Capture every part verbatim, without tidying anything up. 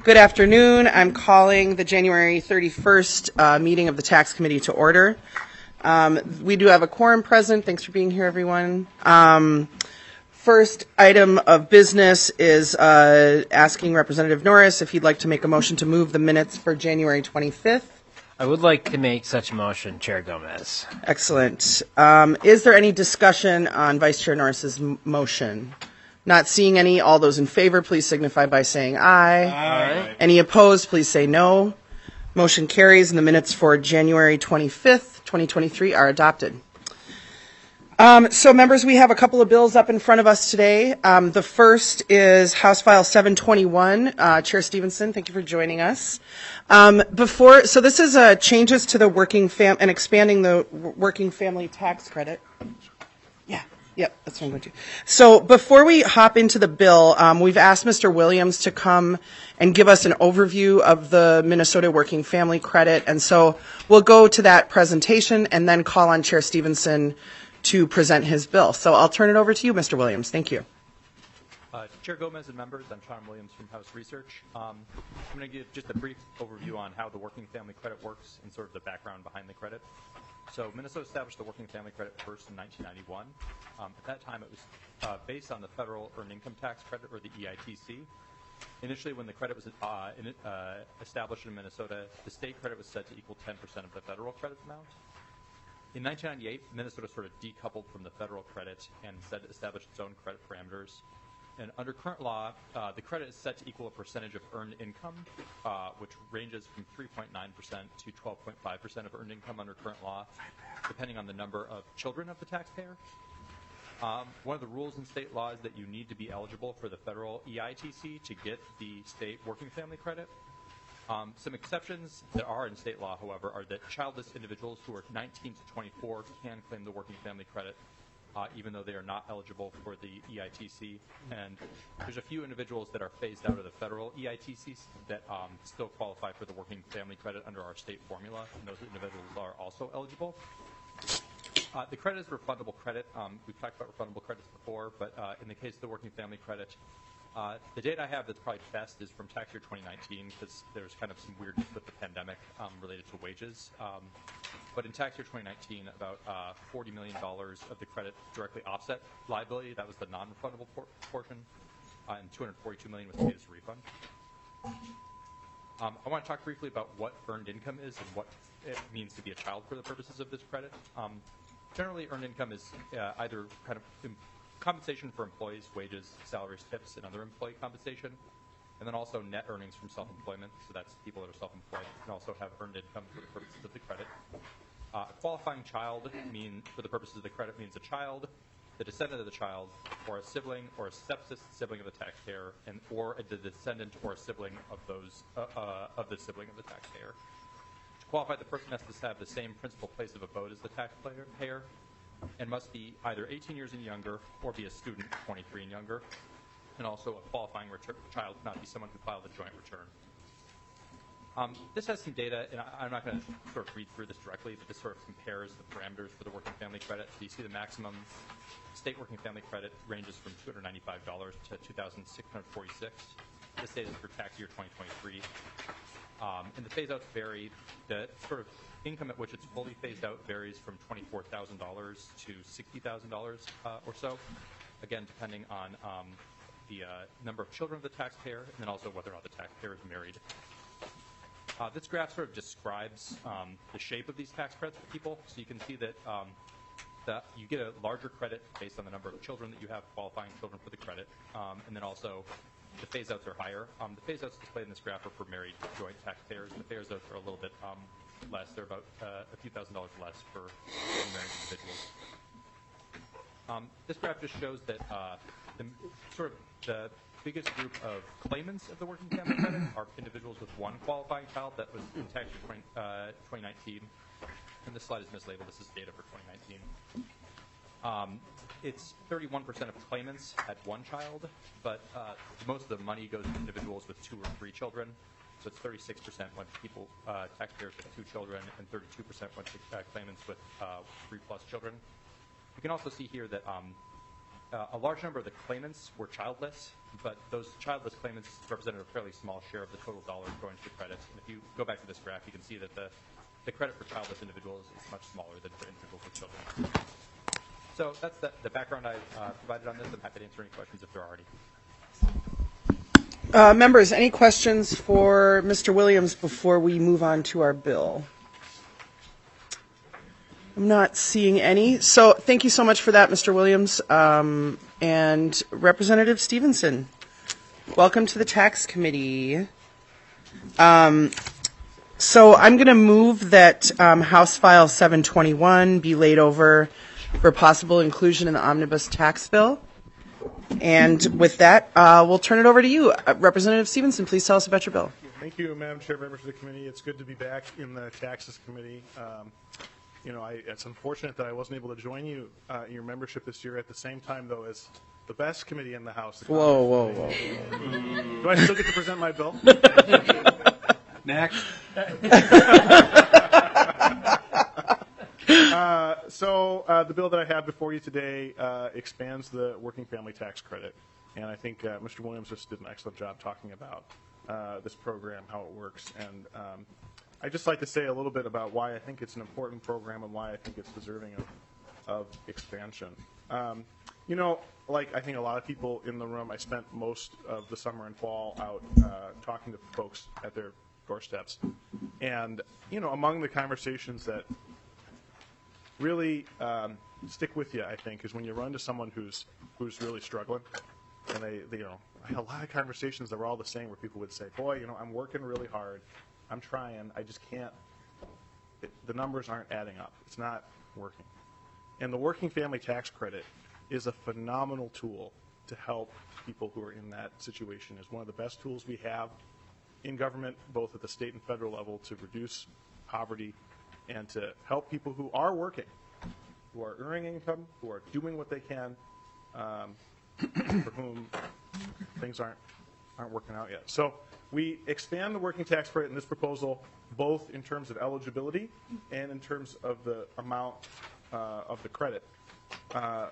Good afternoon. I'm calling the January thirty-first uh, meeting of the Tax Committee to order. Um, we do have a quorum present. Thanks for being here, everyone. Um, first item of business is uh, asking Representative Norris if he'd like to make a motion to move the minutes for January twenty-fifth. I would like to make such a motion, Chair Gomez. Excellent. Um, is there any discussion on Vice Chair Norris's m- motion? Not seeing any. All those in favor, please signify by saying aye. Aye. Any opposed, please say no. Motion carries, and the minutes for January twenty-fifth, twenty twenty-three are adopted. Um, so, members, we have a couple of bills up in front of us today. Um, the first is House File seven twenty-one. Uh, Chair Stevenson, thank you for joining us. Um, before, so this is uh, changes to the working fam and expanding the w- working family tax credit. Yeah. Yep, that's what I'm going to do. So before we hop into the bill, um, we've asked Mister Williams to come and give us an overview of the Minnesota Working Family Credit. And so we'll go to that presentation and then call on Chair Stevenson to present his bill. So I'll turn it over to you, Mister Williams. Thank you. Uh, Chair Gomez and members, I'm Sean Williams from House Research. Um, I'm going to give just a brief overview on how the Working Family Credit works and sort of the background behind the credit. So Minnesota established the Working Family Credit first in nineteen ninety-one. Um, at that time, it was uh, based on the Federal Earned Income Tax Credit, or the E I T C. Initially, when the credit was uh, in, uh, established in Minnesota, the state credit was set to equal ten percent of the federal credit amount. In nineteen ninety-eight, Minnesota sort of decoupled from the federal credit and said established its own credit parameters. And under current law, uh, the credit is set to equal a percentage of earned income, uh, which ranges from three point nine percent to twelve point five percent of earned income under current law, depending on the number of children of the taxpayer. Um, one of the rules in state law is that you need to be eligible for the federal E I T C to get the state working family credit. Um, some exceptions that are in state law, however, are that childless individuals who are nineteen to twenty-four can claim the working family credit, Uh, even though they are not eligible for the E I T C. And there's a few individuals that are phased out of the federal E I T Cs that um, still qualify for the working family credit under our state formula, and those individuals are also eligible. Uh, the credit is refundable credit. Um, we've talked about refundable credits before, but uh, in the case of the working family credit, uh, the data I have that's probably best is from tax year twenty nineteen, because there's kind of some weirdness with the pandemic um, related to wages. Um, But in tax year twenty nineteen, about uh, forty million dollars of the credit directly offset liability. That was the non-refundable por portion, uh, and two hundred forty-two million dollars was paid as a refund. Um, I want to talk briefly about what earned income is and what it means to be a child for the purposes of this credit. Um, generally, earned income is uh, either kind of compensation for employees, wages, salaries, tips, and other employee compensation, and then also net earnings from self-employment. So that's people that are self-employed can also have earned income for the purposes of the credit. Uh, a qualifying child mean, for the purposes of the credit, means a child, the descendant of the child, or a sibling or a step sibling of the taxpayer, and or a, the descendant or a sibling of those uh, uh, of the sibling of the taxpayer. To qualify, the person has to have the same principal place of abode as the taxpayer, payer, and must be either eighteen years and younger or be a student twenty-three and younger. And also, a qualifying return child cannot be someone who filed a joint return. Um, this has some data, and I, I'm not going to sort of read through this directly, but this sort of compares the parameters for the working family credit. So you see the maximum state working family credit ranges from two hundred ninety-five dollars to two thousand six hundred forty-six dollars. This data is for tax year twenty twenty-three. Um, and the phase-outs vary. The sort of income at which it's fully phased out varies from twenty-four thousand dollars to sixty thousand dollars uh, or so, again, depending on um, the uh, number of children of the taxpayer, and then also whether or not the taxpayer is married. Uh, this graph sort of describes um, the shape of these tax credits for people. So you can see that, um, that you get a larger credit based on the number of children that you have, qualifying children for the credit, um, and then also the phase-outs are higher. Um, the phase-outs displayed in this graph are for married joint taxpayers, and the phase-outs are a little bit um, less. They're about uh, a few thousand dollars less for married individuals. Um, this graph just shows that uh, the sort of the biggest group of claimants of the working family credit are individuals with one qualifying child. That was in tax year twenty nineteen. And this slide is mislabeled. This is data for twenty nineteen. Um, it's thirty-one percent of claimants had one child, but uh, most of the money goes to individuals with two or three children. So it's thirty-six percent went to people, uh, taxpayers with two children, and thirty-two percent went to uh, claimants with uh, three plus children. You can also see here that um, uh, a large number of the claimants were childless, but those childless claimants represented a fairly small share of the total dollars going to the credit. And if you go back to this graph, you can see that the, the credit for childless individuals is much smaller than for individuals with children. So that's the, the background I uh, provided on this. I'm happy to answer any questions if there are any. Uh, members, any questions for Mister Williams before we move on to our bill? I'm not seeing any. So thank you so much for that, Mister Williams. Um, and Representative Stevenson, welcome to the Tax Committee. Um, so I'm going to move that um, House File seven twenty-one be laid over for possible inclusion in the omnibus tax bill. And with that, uh, we'll turn it over to you. Uh, Representative Stevenson, please tell us about your bill. Thank you, Madam Chair, members of the committee. It's good to be back in the Taxes Committee. Um, you know, I, it's unfortunate that I wasn't able to join you uh, in your membership this year at the same time, though, as the best committee in the House. The Whoa, whoa, whoa. Do I still get to present my bill? Next. Uh, so uh, the bill that I have before you today uh, expands the working family tax credit, and I think uh, Mister Williams just did an excellent job talking about uh, this program, how it works, and um, I'd just like to say a little bit about why I think it's an important program and why I think it's deserving of, of expansion. Um, you know, like I think a lot of people in the room, I spent most of the summer and fall out uh, talking to folks at their doorsteps, and you know, among the conversations that really um, stick with you, I think, is when you run to someone who's who's really struggling, and they, they, you know, I had a lot of conversations that were all the same, where people would say, "Boy, you know, I'm working really hard, I'm trying, I just can't. It, the numbers aren't adding up. It's not working." And the working family tax credit is a phenomenal tool to help people who are in that situation. It's one of the best tools we have in government, both at the state and federal level, to reduce poverty and to help people who are working, who are earning income, who are doing what they can, um, for whom things aren't aren't working out yet. So we expand the working tax credit in this proposal, both in terms of eligibility and in terms of the amount uh, of the credit. Uh,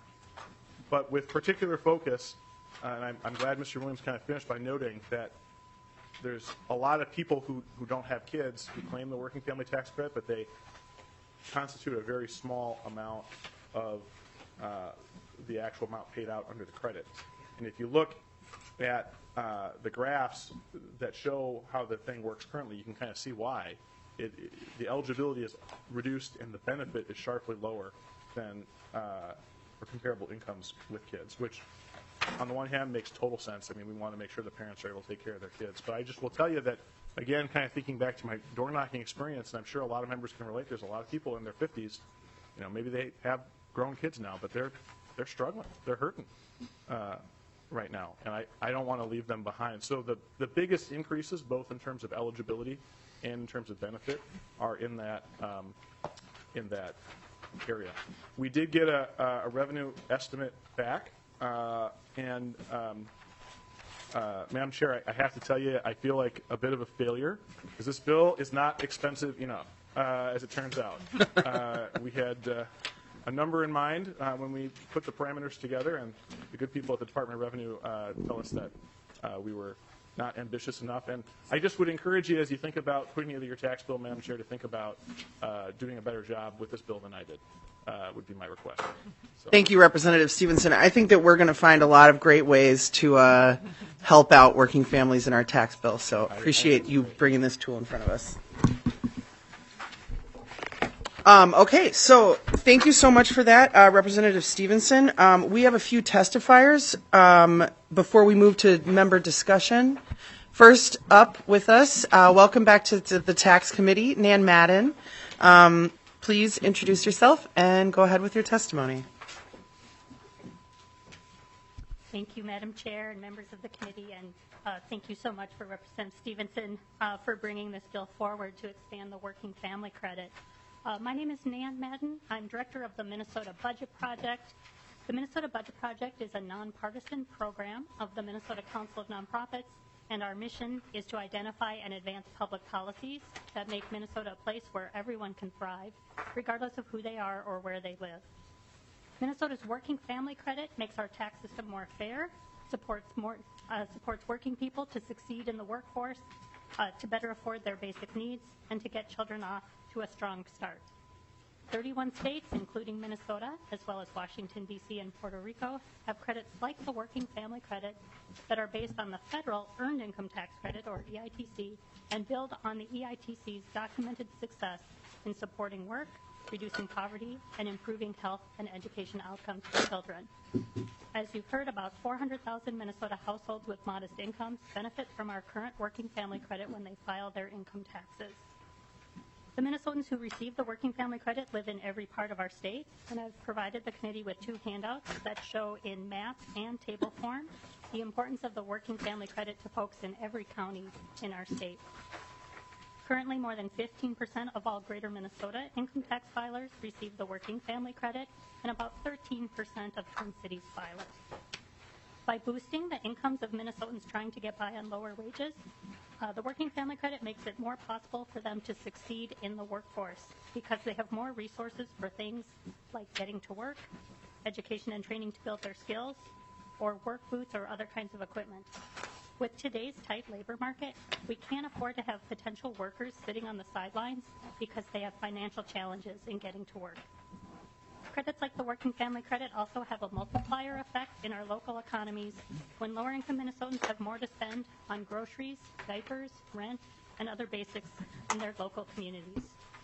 but with particular focus, uh, and I'm, I'm glad Mister Williams kind of finished by noting that there's a lot of people who, who don't have kids who claim the working family tax credit, but they constitute a very small amount of uh, the actual amount paid out under the credit. And if you look at uh, the graphs that show how the thing works currently, you can kind of see why. It, it, the eligibility is reduced and the benefit is sharply lower than uh, for comparable incomes with kids, which on the one hand makes total sense. I mean, we want to make sure the parents are able to take care of their kids. But I just will tell you that, again, kind of thinking back to my door knocking experience, and I'm sure a lot of members can relate, there's a lot of people in their fifties, you know, maybe they have grown kids now, but they're they're struggling. They're hurting uh, right now. And I, I don't want to leave them behind. So the, the biggest increases, both in terms of eligibility and in terms of benefit, are in that um, in that area. We did get a, a revenue estimate back. Uh, and um, uh, Madam Chair, I, I have to tell you, I feel like a bit of a failure because this bill is not expensive enough, uh, as it turns out. Uh, we had uh, a number in mind uh, when we put the parameters together, and the good people at the Department of Revenue uh, tell us that uh, we were not ambitious enough. And I just would encourage you, as you think about putting together your tax bill, Madam Chair, to think about uh, doing a better job with this bill than I did. Uh, would be my request. So. Thank you, Representative Stevenson. I think that we're going to find a lot of great ways to uh, help out working families in our tax bill, so appreciate you bringing this tool in front of us. Um, okay, so thank you so much for that, uh, Representative Stevenson. Um, we have a few testifiers um, before we move to member discussion. First up with us, uh, welcome back to, to the Tax Committee, Nan Madden. Um, Please introduce yourself and go ahead with your testimony. Thank you, Madam Chair and members of the committee, and uh, thank you so much for Representative Stevenson uh, for bringing this bill forward to expand the working family credit. Uh, my name is Nan Madden. I'm director of the Minnesota Budget Project. The Minnesota Budget Project is a nonpartisan program of the Minnesota Council of Nonprofits, and our mission is to identify and advance public policies that make Minnesota a place where everyone can thrive, regardless of who they are or where they live. Minnesota's working family credit makes our tax system more fair, supports more uh, supports working people to succeed in the workforce, uh, to better afford their basic needs, and to get children off to a strong start. thirty-one states, including Minnesota, as well as Washington, D C and Puerto Rico, have credits like the working family credit that are based on the federal Earned Income Tax Credit, or E I T C, and build on the E I T C's documented success in supporting work, reducing poverty, and improving health and education outcomes for children. As you've heard, about four hundred thousand Minnesota households with modest incomes benefit from our current working family credit when they file their income taxes. The Minnesotans who receive the working family credit live in every part of our state, and I've provided the committee with two handouts that show in map and table form the importance of the working family credit to folks in every county in our state. Currently, more than fifteen percent of all Greater Minnesota income tax filers receive the working family credit, and about thirteen percent of Twin Cities filers. By boosting the incomes of Minnesotans trying to get by on lower wages, uh, the working family credit makes it more possible for them to succeed in the workforce because they have more resources for things like getting to work, education and training to build their skills, or work boots or other kinds of equipment. With today's tight labor market, we can't afford to have potential workers sitting on the sidelines because they have financial challenges in getting to work. Credits like the working family credit also have a multiplier effect in our local economies when lower-income Minnesotans have more to spend on groceries, diapers, rent, and other basics in their local communities.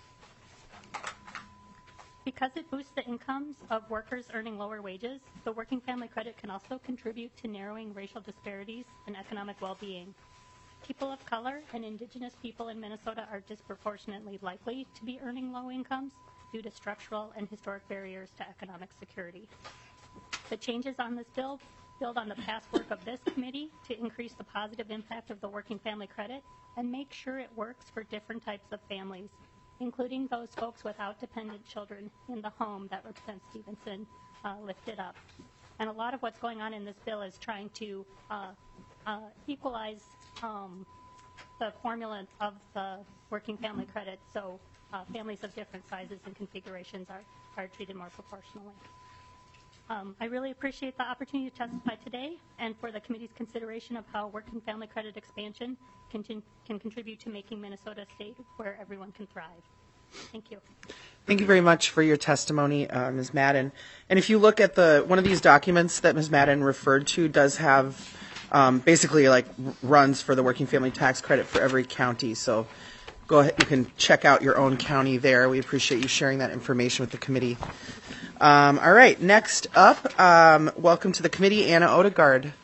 Because it boosts the incomes of workers earning lower wages, the working family credit can also contribute to narrowing racial disparities and economic well-being. People of color and Indigenous people in Minnesota are disproportionately likely to be earning low incomes due to structural and historic barriers to economic security. The changes on this bill build on the past work of this committee to increase the positive impact of the working family credit and make sure it works for different types of families, including those folks without dependent children in the home that Representative Stevenson uh, lifted up. And a lot of what's going on in this bill is trying to uh, uh, equalize um, the formula of the working family credit so uh, families of different sizes and configurations are, are treated more proportionally. Um, I really appreciate the opportunity to testify today and for the committee's consideration of how working family credit expansion can, can contribute to making Minnesota a state where everyone can thrive. Thank you. Thank you very much for your testimony, uh, Miz Madden. And if you look at the one of these documents that Miz Madden referred to does have um, basically like runs for the working family tax credit for every county. So go ahead, you can check out your own county there. We appreciate you sharing that information with the committee. Um, all right, next up, um, welcome to the committee, Anna Odegaard.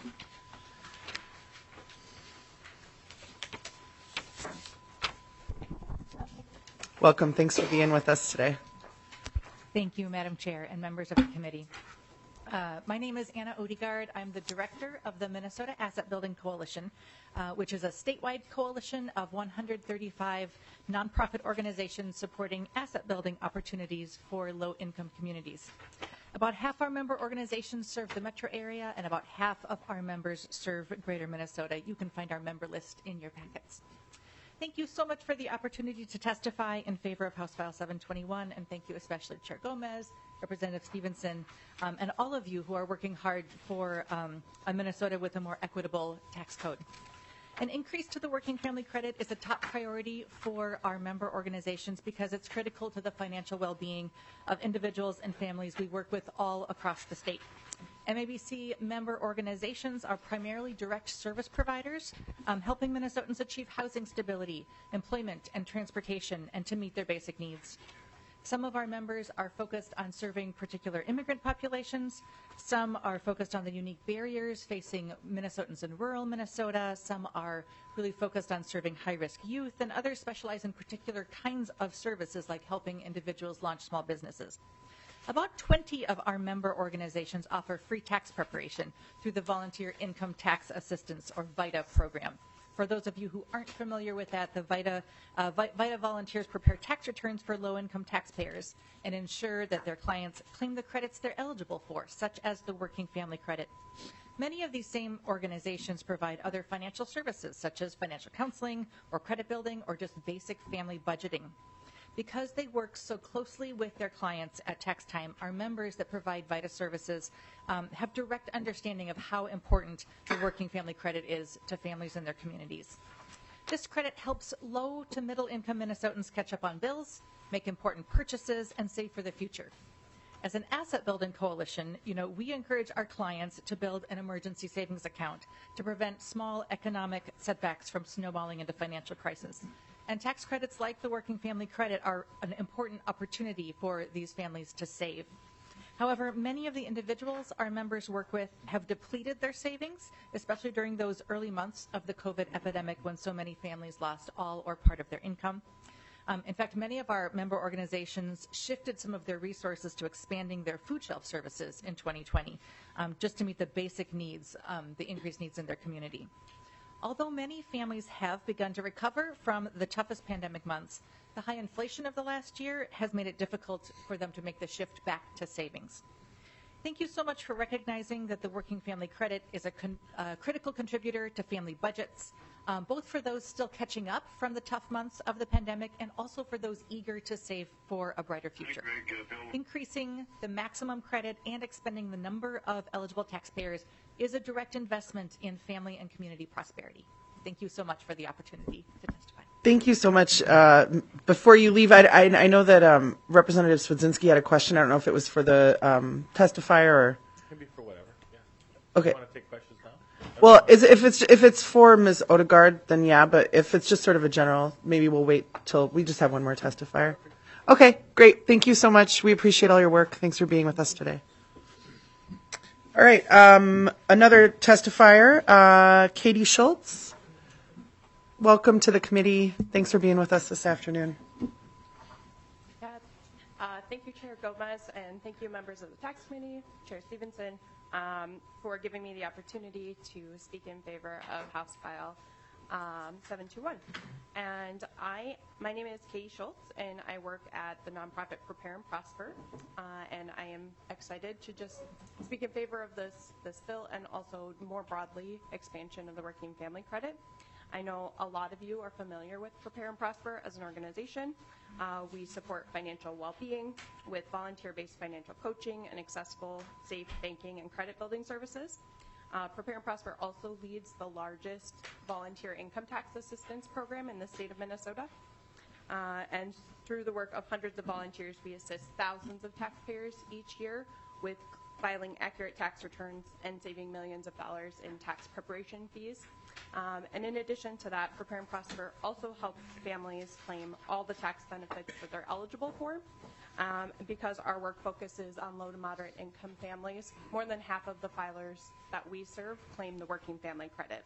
Welcome. Thanks for being with us today. Thank you, Madam Chair and members of the committee. Uh, my name is Anna Odegaard. I'm the director of the Minnesota Asset Building Coalition, uh, which is a statewide coalition of one hundred thirty-five nonprofit organizations supporting asset building opportunities for low-income communities. About half our member organizations serve the metro area, and about half of our members serve Greater Minnesota. You can find our member list in your packets. Thank you so much for the opportunity to testify in favor of House File seven twenty-one, and thank you especially to Chair Gomez, Representative Stevenson, um, and all of you who are working hard for um, a Minnesota with a more equitable tax code. An increase to the working family credit is a top priority for our member organizations because it's critical to the financial well-being of individuals and families we work with all across the state. M A B C member organizations are primarily direct service providers, um, helping Minnesotans achieve housing stability, employment, and transportation, and to meet their basic needs. Some of our members are focused on serving particular immigrant populations. Some are focused on the unique barriers facing Minnesotans in rural Minnesota. Some are really focused on serving high-risk youth, and others specialize in particular kinds of services like helping individuals launch small businesses. About twenty of our member organizations offer free tax preparation through the Volunteer Income Tax Assistance, or VITA program. For those of you who aren't familiar with that, the VITA, uh, VITA volunteers prepare tax returns for low-income taxpayers and ensure that their clients claim the credits they're eligible for, such as the working family credit. Many of these same organizations provide other financial services, such as financial counseling or credit building or just basic family budgeting. Because they work so closely with their clients at tax time, our members that provide VITA services um, have direct understanding of how important the working family credit is to families in their communities. This credit helps low to middle income Minnesotans catch up on bills, make important purchases, and save for the future. As an asset building coalition, you know, we encourage our clients to build an emergency savings account to prevent small economic setbacks from snowballing into financial crisis. And tax credits like the working family credit are an important opportunity for these families to save. However, many of the individuals our members work with have depleted their savings, especially during those early months of the COVID epidemic when so many families lost all or part of their income. Um, in fact, many of our member organizations shifted some of their resources to expanding their food shelf services in twenty twenty, um, just to meet the basic needs, um, the increased needs in their community. Although many families have begun to recover from the toughest pandemic months, the high inflation of the last year has made it difficult for them to make the shift back to savings. Thank you so much for recognizing that the Working Family Credit is a con uh, critical contributor to family budgets, um, both for those still catching up from the tough months of the pandemic and also for those eager to save for a brighter future. Increasing the maximum credit and expanding the number of eligible taxpayers is a direct investment in family and community prosperity. Thank you so much for the opportunity to testify. Thank you so much. Uh, before you leave, I, I, I know that um, Representative Swedzinski had a question. I don't know if it was for the um, testifier or. Maybe for whatever. Yeah. Okay. You want to take questions now? Well, is, if it's if it's for Miz Odegaard, then yeah. But if it's just sort of a general, maybe we'll wait till we just have one more testifier. Okay, great. Thank you so much. We appreciate all your work. Thanks for being with us today. All right. Um, another testifier, uh, Katie Schultz. Welcome to the committee. Thanks for being with us this afternoon. Yeah. Uh, thank you, Chair Gomez, and thank you, members of the Tax Committee, Chair Stevenson, um, for giving me the opportunity to speak in favor of House File um, seven two one. And I, my name is Katie Schultz, and I work at the nonprofit Prepare and Prosper, uh, and I am excited to just speak in favor of this, this bill and also more broadly expansion of the Working Family Credit. I know a lot of you are familiar with Prepare and Prosper as an organization. Uh, we support financial well-being with volunteer-based financial coaching and accessible, safe banking and credit building services. Uh, Prepare and Prosper also leads the largest volunteer income tax assistance program in the state of Minnesota. Uh, and through the work of hundreds of volunteers, we assist thousands of taxpayers each year with filing accurate tax returns and saving millions of dollars in tax preparation fees. Um, and in addition to that, Prepare and Prosper also helps families claim all the tax benefits that they're eligible for. Um, because our work focuses on low to moderate income families, more than half of the filers that we serve claim the Working Family Credit.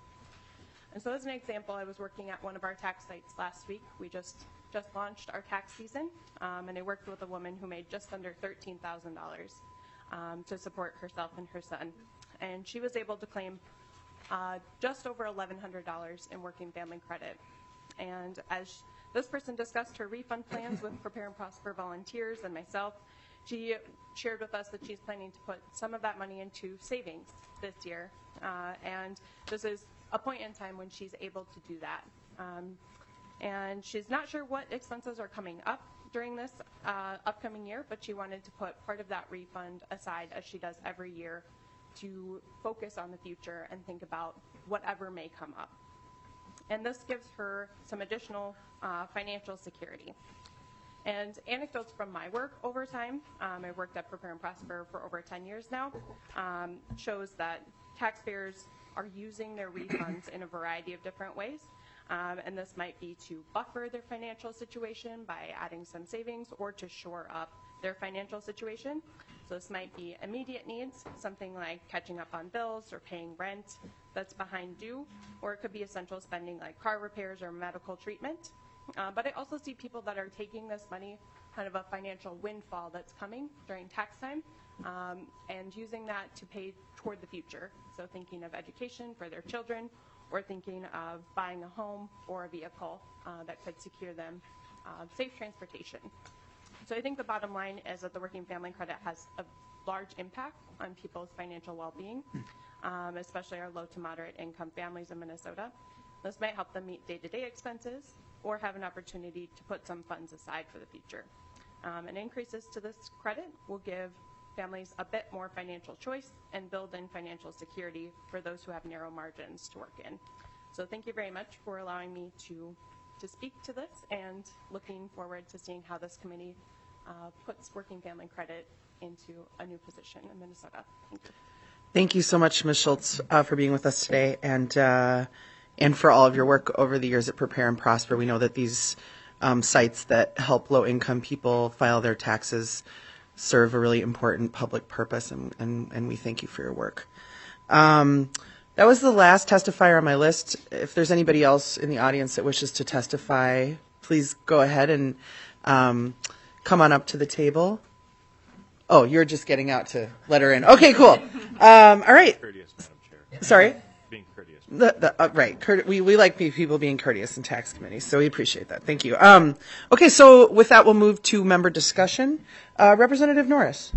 And so as an example, I was working at one of our tax sites last week. We just, just launched our tax season, um, and I worked with a woman who made just under thirteen thousand dollars um, to support herself and her son. And she was able to claim Uh, just over eleven hundred dollars in Working Family Credit. And as this person discussed her refund plans with Prepare and Prosper volunteers and myself, she shared with us that she's planning to put some of that money into savings this year. Uh, and this is a point in time when she's able to do that. Um, and she's not sure what expenses are coming up during this uh, upcoming year, but she wanted to put part of that refund aside, as she does every year, to focus on the future and think about whatever may come up. And this gives her some additional uh, financial security. And anecdotes from my work over time, um, I worked at Prepare and Prosper for over ten years now, um, shows that taxpayers are using their refunds in a variety of different ways. Um, and this might be to buffer their financial situation by adding some savings or to shore up their financial situation. So this might be immediate needs, something like catching up on bills or paying rent that's behind due, or it could be essential spending like car repairs or medical treatment. Uh, but I also see people that are taking this money, kind of a financial windfall that's coming during tax time, um, and using that to pay toward the future. So thinking of education for their children, or thinking of buying a home or a vehicle uh, that could secure them uh, safe transportation. So I think the bottom line is that the Working Family Credit has a large impact on people's financial well-being, um, especially our low to moderate income families in Minnesota. This might help them meet day-to-day expenses, or have an opportunity to put some funds aside for the future. Um, and increases to this credit will give families a bit more financial choice and build in financial security for those who have narrow margins to work in. So thank you very much for allowing me to, to speak to this, and looking forward to seeing how this committee uh, puts working family credit into a new position in Minnesota. Thank you. Thank you so much, Miz Schultz, uh, for being with us today, and uh, and for all of your work over the years at Prepare and Prosper. We know that these um, sites that help low-income people file their taxes serve a really important public purpose, and, and, and we thank you for your work. Um, that was the last testifier on my list. If there's anybody else in the audience that wishes to testify, please go ahead and um, come on up to the table. Oh, you're just getting out to let her in. Okay, cool. Um, all right. Courteous, Madam Chair. Sorry? Being courteous. The, the, uh, right. Court, we, we like people being courteous in tax committees, so we appreciate that. Thank you. Um, okay, so with that, we'll move to member discussion. Uh, Representative Norris.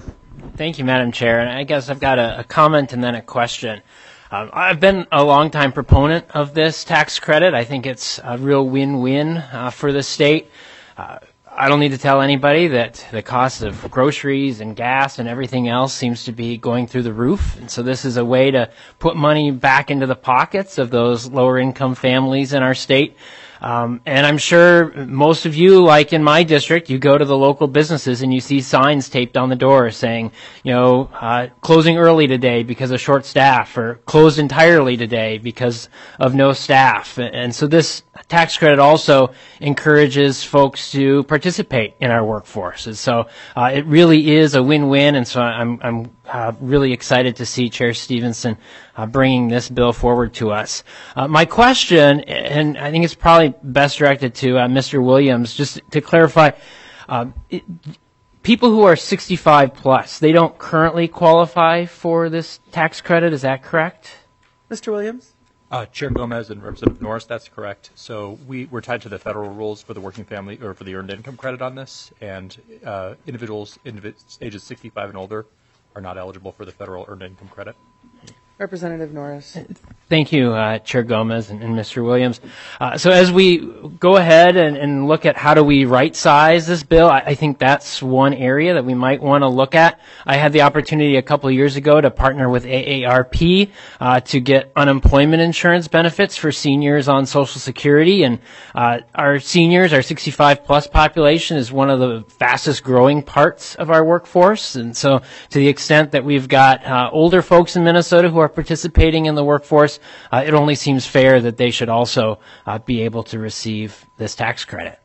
Thank you, Madam Chair. And I guess I've got a, a comment and then a question. Um, I've been a longtime proponent of this tax credit. I think it's a real win-win uh, for the state. Uh, I don't need to tell anybody that the cost of groceries and gas and everything else seems to be going through the roof. And so this is a way to put money back into the pockets of those lower income families in our state. Um, and I'm sure most of you, like in my district, you go to the local businesses and you see signs taped on the door saying, you know, uh, closing early today because of short staff, or closed entirely today because of no staff. And so this tax credit also encourages folks to participate in our workforce. And so uh, it really is a win-win. And so I'm, I'm uh, really excited to see Chair Stevenson uh, bringing this bill forward to us. Uh, my question, and I think it's probably best directed to uh, Mister Williams, just to clarify, uh, it, people who are sixty-five plus, they don't currently qualify for this tax credit, is that correct? Mister Williams? Uh, Chair Gomez and Representative Norris, that's correct. So we, we're tied to the federal rules for the working family, or for the earned income credit on this, and uh, individuals individ- ages sixty-five and older are not eligible for the federal earned income credit. Representative Norris. Thank you, uh, Chair Gomez and, and Mister Williams. Uh, so as we go ahead and, and look at how do we right-size this bill, I, I think that's one area that we might want to look at. I had the opportunity a couple of years ago to partner with A A R P uh, to get unemployment insurance benefits for seniors on Social Security. And uh, our seniors, our sixty-five plus population, is one of the fastest growing parts of our workforce. And so to the extent that we've got uh, older folks in Minnesota who are participating in the workforce, uh, it only seems fair that they should also uh, be able to receive this tax credit.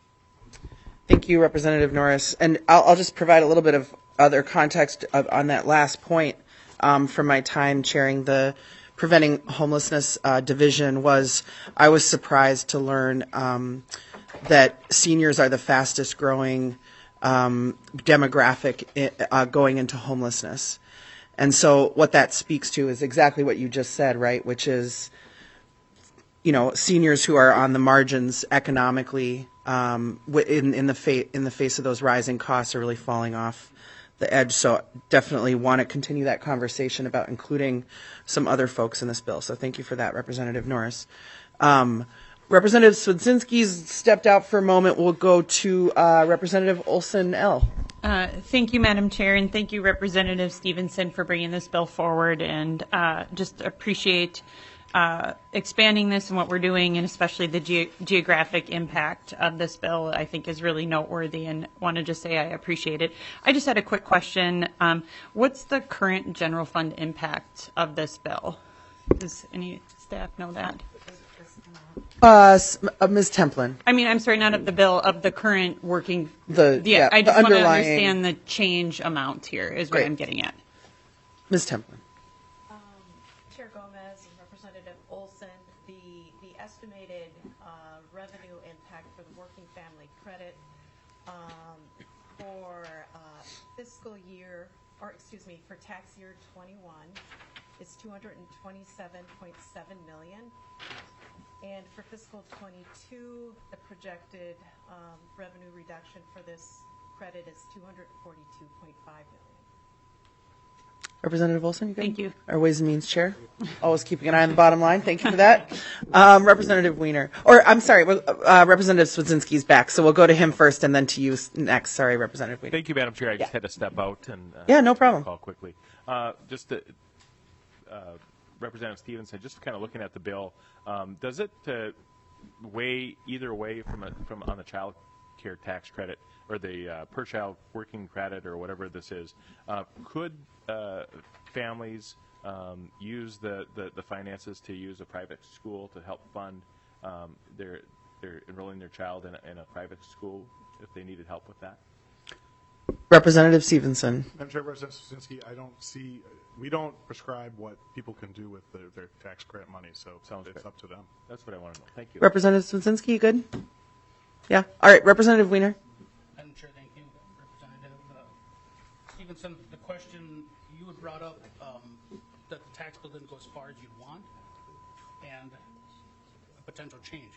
Thank you, Representative Norris. And I'll, I'll just provide a little bit of other context of, on that last point um, from my time chairing the Preventing Homelessness uh, Division. Was I was surprised to learn um, that seniors are the fastest growing um, demographic uh, going into homelessness. And so what that speaks to is exactly what you just said, right? Which is, you know, seniors who are on the margins economically um, in, in, the fa- in the face of those rising costs are really falling off the edge. So definitely want to continue that conversation about including some other folks in this bill. So thank you for that, Representative Norris. Um, Representative Swedzinski's stepped out for a moment. We'll go to uh, Representative Olson L. Uh, thank you, Madam Chair, and thank you, Representative Stevenson, for bringing this bill forward, and uh, just appreciate uh, expanding this and what we're doing, and especially the ge- geographic impact of this bill, I think is really noteworthy, and want to just say I appreciate it. I just had a quick question. Um, what's the current general fund impact of this bill? Does any staff know that? Uh, uh, Miz Templin. I mean, I'm sorry, not of the bill, of the current working. The yeah, yeah, I just the want to underlying... understand the change amount here is what Great. I'm getting at. Miz Templin. Um, Chair Gomez and Representative Olson, the the estimated uh, revenue impact for the working family credit um, for uh, fiscal year, or excuse me, for tax year twenty-one is two hundred twenty-seven point seven million dollars. And for fiscal twenty-two, the projected um, revenue reduction for this credit is two hundred forty-two point five million dollars. Representative Olson, you good? Thank you. Our Ways and Means Chair, always keeping an eye on the bottom line. Thank you for that. Um, Representative Weiner, or I'm sorry, uh, Representative Swedzinski's back, so we'll go to him first and then to you next. Sorry, Representative Weiner. Thank you, Madam Chair. I just Yeah. had to step out and uh, Yeah, no problem. call quickly. Uh, just to, uh, Representative Stevenson, just kind of looking at the bill, um, does it uh, weigh either way from a, from on the child care tax credit or the uh, per child working credit or whatever this is? Uh, could uh, families um, use the, the, the finances to use a private school to help fund um, their their enrolling their child in a, in a private school if they needed help with that? Representative Stevenson. Madam Chair, Representative Swedzinski, I don't see, we don't prescribe what people can do with their, their tax credit money, so Sounds it's good. up to them. That's what I want to know. Thank you. Representative Swedzinski, you good? Yeah. All right, Representative Weiner. Madam Chair, thank you. Representative uh, Stevenson, the question you had brought up, um, that the tax bill didn't go as far as you'd want, and a potential change.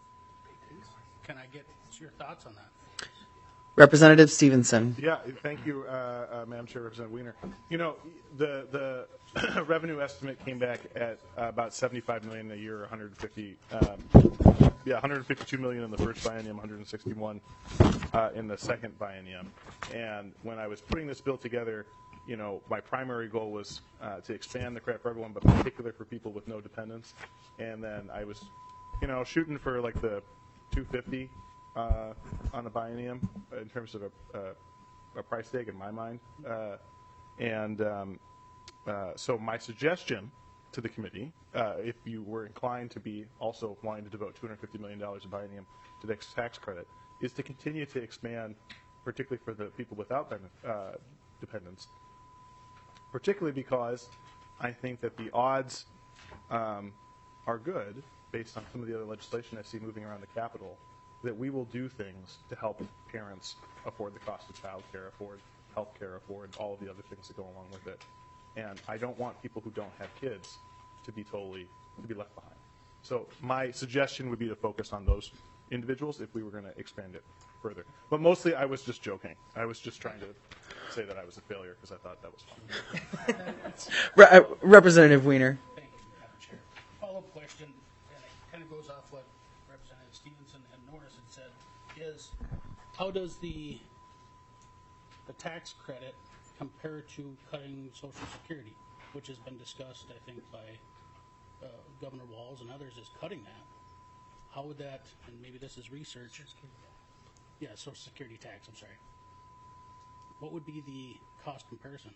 Can I get your thoughts on that? Representative Stevenson. Yeah, thank you, uh, uh, Madam Chair, Representative Weiner. You know, the the revenue estimate came back at uh, about seventy-five million a year, one hundred fifty, um, yeah, one hundred fifty-two million in the first biennium, one hundred sixty-one uh, in the second biennium. And when I was putting this bill together, you know, my primary goal was uh, to expand the credit for everyone, but particular for people with no dependents. And then I was, you know, shooting for like the two fifty. Uh, on a biennium in terms of a, a, a price tag in my mind. Uh, and um, uh, so my suggestion to the committee, uh, if you were inclined to be also wanting to devote two hundred fifty million dollars a biennium to the tax credit, is to continue to expand, particularly for the people without uh, dependents, particularly because I think that the odds um, are good, based on some of the other legislation I see moving around the Capitol, that we will do things to help parents afford the cost of child care, afford health care, afford all of the other things that go along with it. And I don't want people who don't have kids to be totally, to be left behind. So my suggestion would be to focus on those individuals if we were going to expand it further. But mostly I was just joking. I was just trying to say that I was a failure because I thought that was fun. Re- uh, Representative Weiner. Thank you, Madam Chair. Follow-up question, and it kind of goes off what Representative Stevenson and Norris had said, is how does the the tax credit compare to cutting Social Security, which has been discussed, I think, by uh, Governor Walz and others, is cutting that. How would that, and maybe this is research, yeah, Social Security tax, I'm sorry. What would be the cost comparison?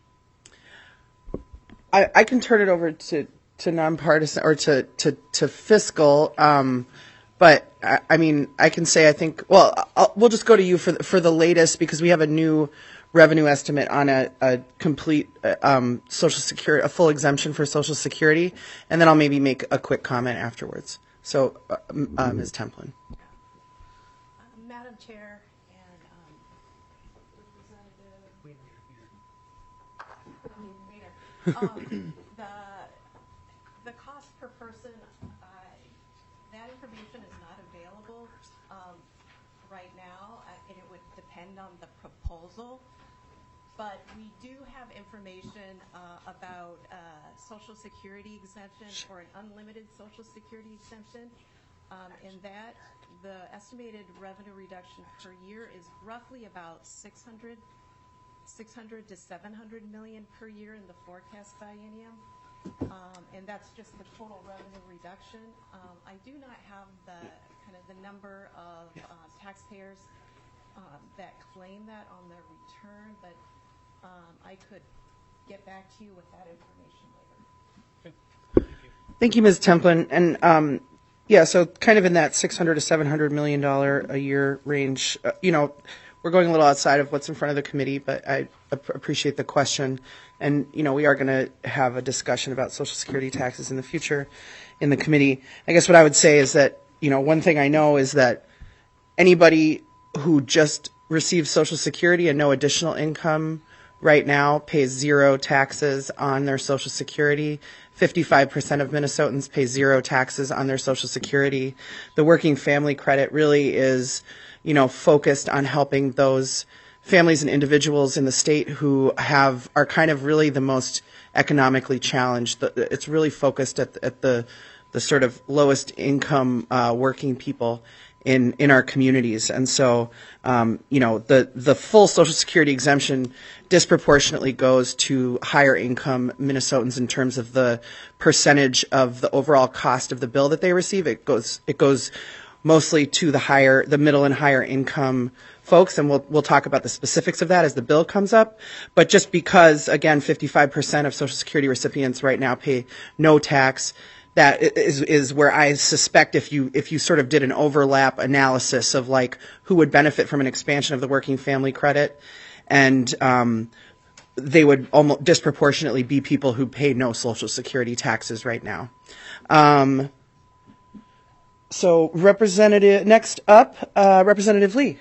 I, I can turn it over to, to nonpartisan or to, to, to fiscal. Um, but I, I mean, I can say I think, well, I'll, we'll just go to you for the, for the latest because we have a new revenue estimate on a, a complete uh, um, Social Security, a full exemption for Social Security. And then I'll maybe make a quick comment afterwards. So, uh, uh, Miz Templin. Uh, Madam Chair and um, Representative Weiner, um, the the cost per person, uh, that information is not available um, right now, uh, and it would depend on the proposal. But we do have information uh, about uh, Social Security exemption or an unlimited Social Security exemption. Um, and that, the estimated revenue reduction per year is roughly about six hundred, six hundred to seven hundred million per year in the forecast biennium. Um, and that's just the total revenue reduction. Um, I do not have the kind of the number of uh, taxpayers um, that claim that on their return, but Um, I could get back to you with that information later. Okay. Thank you. Thank you, Miz Templin. And um, yeah, so kind of in that six hundred to seven hundred million dollar a year range. Uh, you know, we're going a little outside of what's in front of the committee, but I ap- appreciate the question. And you know, we are going to have a discussion about Social Security taxes in the future in the committee. I guess what I would say is that you know, one thing I know is that anybody who just receives Social Security and no additional income right now pays zero taxes on their Social Security. fifty-five percent of Minnesotans pay zero taxes on their Social Security. The working family credit really is, you know, focused on helping those families and individuals in the state who have, are kind of really the most economically challenged. The, it's really focused at, at the, the sort of lowest income uh, working people in, in our communities. And so, um, you know, the, the full Social Security exemption disproportionately goes to higher income Minnesotans in terms of the percentage of the overall cost of the bill that they receive. It goes, it goes mostly to the higher, the middle and higher income folks, and we'll we'll talk about the specifics of that as the bill comes up. But just because, again, fifty-five percent of Social Security recipients right now pay no tax, that is is where I suspect if you if you sort of did an overlap analysis of like who would benefit from an expansion of the working family credit, and um, they would almost disproportionately be people who pay no Social Security taxes right now. Um, so, Representative, next up, uh, Representative Lee.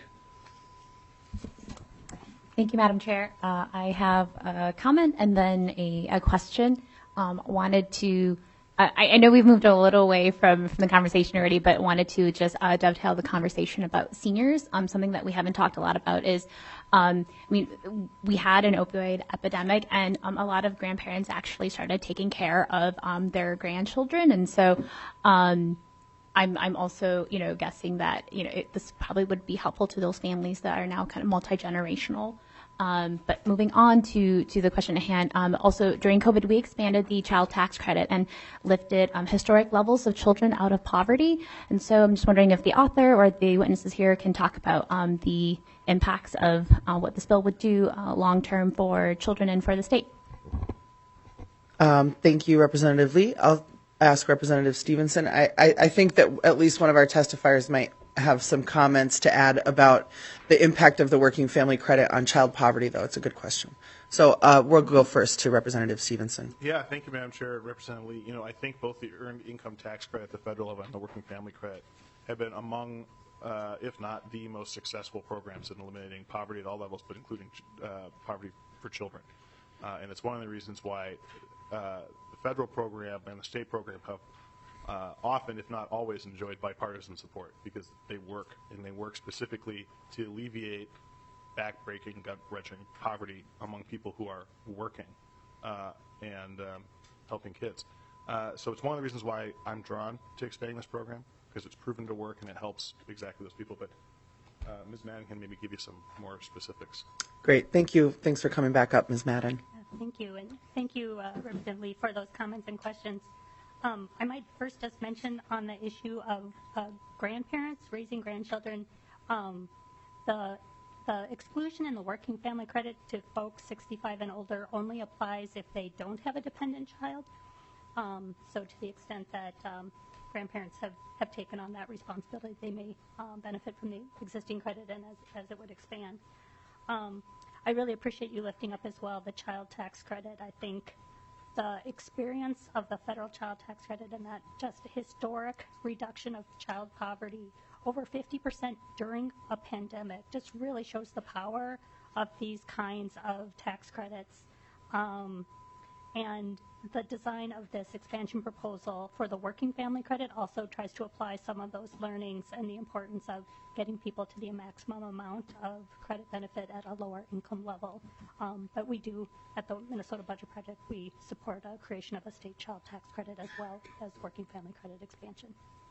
Thank you, Madam Chair. Uh, I have a comment and then a, a question. Um, wanted to, uh, I, I know we've moved a little away from, from the conversation already, but wanted to just uh, dovetail the conversation about seniors. Um, something that we haven't talked a lot about is, um, I mean, we had an opioid epidemic, and um, a lot of grandparents actually started taking care of um, their grandchildren, and so. Um, I'm, I'm also, you know, guessing that, you know, it, this probably would be helpful to those families that are now kind of multi-generational. Um, but moving on to, to the question at hand, um, also during COVID, we expanded the child tax credit and lifted um, historic levels of children out of poverty. And so I'm just wondering if the author or the witnesses here can talk about um, the impacts of uh, what this bill would do uh, long-term for children and for the state. Um, thank you, Representative Lee. I'll ask Representative Stevenson. I, I, I think that at least one of our testifiers might have some comments to add about the impact of the working family credit on child poverty, though. It's a good question. So uh, we'll go first to Representative Stevenson. Yeah, thank you, Madam Chair. Representative Lee, you know, I think both the earned income tax credit at the federal level and the working family credit have been among, uh, if not the most successful programs in eliminating poverty at all levels, but including uh, poverty for children. Uh, and it's one of the reasons why uh, the federal program and the state program have uh, often, if not always, enjoyed bipartisan support because they work, and they work specifically to alleviate back-breaking, gut-wrenching poverty among people who are working uh, and um, helping kids. Uh, so it's one of the reasons why I'm drawn to expanding this program, because it's proven to work and it helps exactly those people. But uh, Miz Madden can maybe give you some more specifics. Great. Thank you. Thanks for coming back up, Miz Madden. Thank you, and thank you, uh, Representative Lee, for those comments and questions. Um, I might first just mention on the issue of uh, grandparents raising grandchildren, um, the the exclusion in the working family credit to folks sixty-five and older only applies if they don't have a dependent child. Um, so to the extent that um, grandparents have, have taken on that responsibility, they may um, benefit from the existing credit and as, as it would expand. Um, I really appreciate you lifting up as well the child tax credit. I think the experience of the federal child tax credit and that just historic reduction of child poverty, over fifty percent during a pandemic, just really shows the power of these kinds of tax credits. Um, and the design of this expansion proposal for the working family credit also tries to apply some of those learnings and the importance of getting people to the maximum amount of credit benefit at a lower income level. Um, but we do, at the Minnesota Budget Project, we support a creation of a state child tax credit as well as working family credit expansion.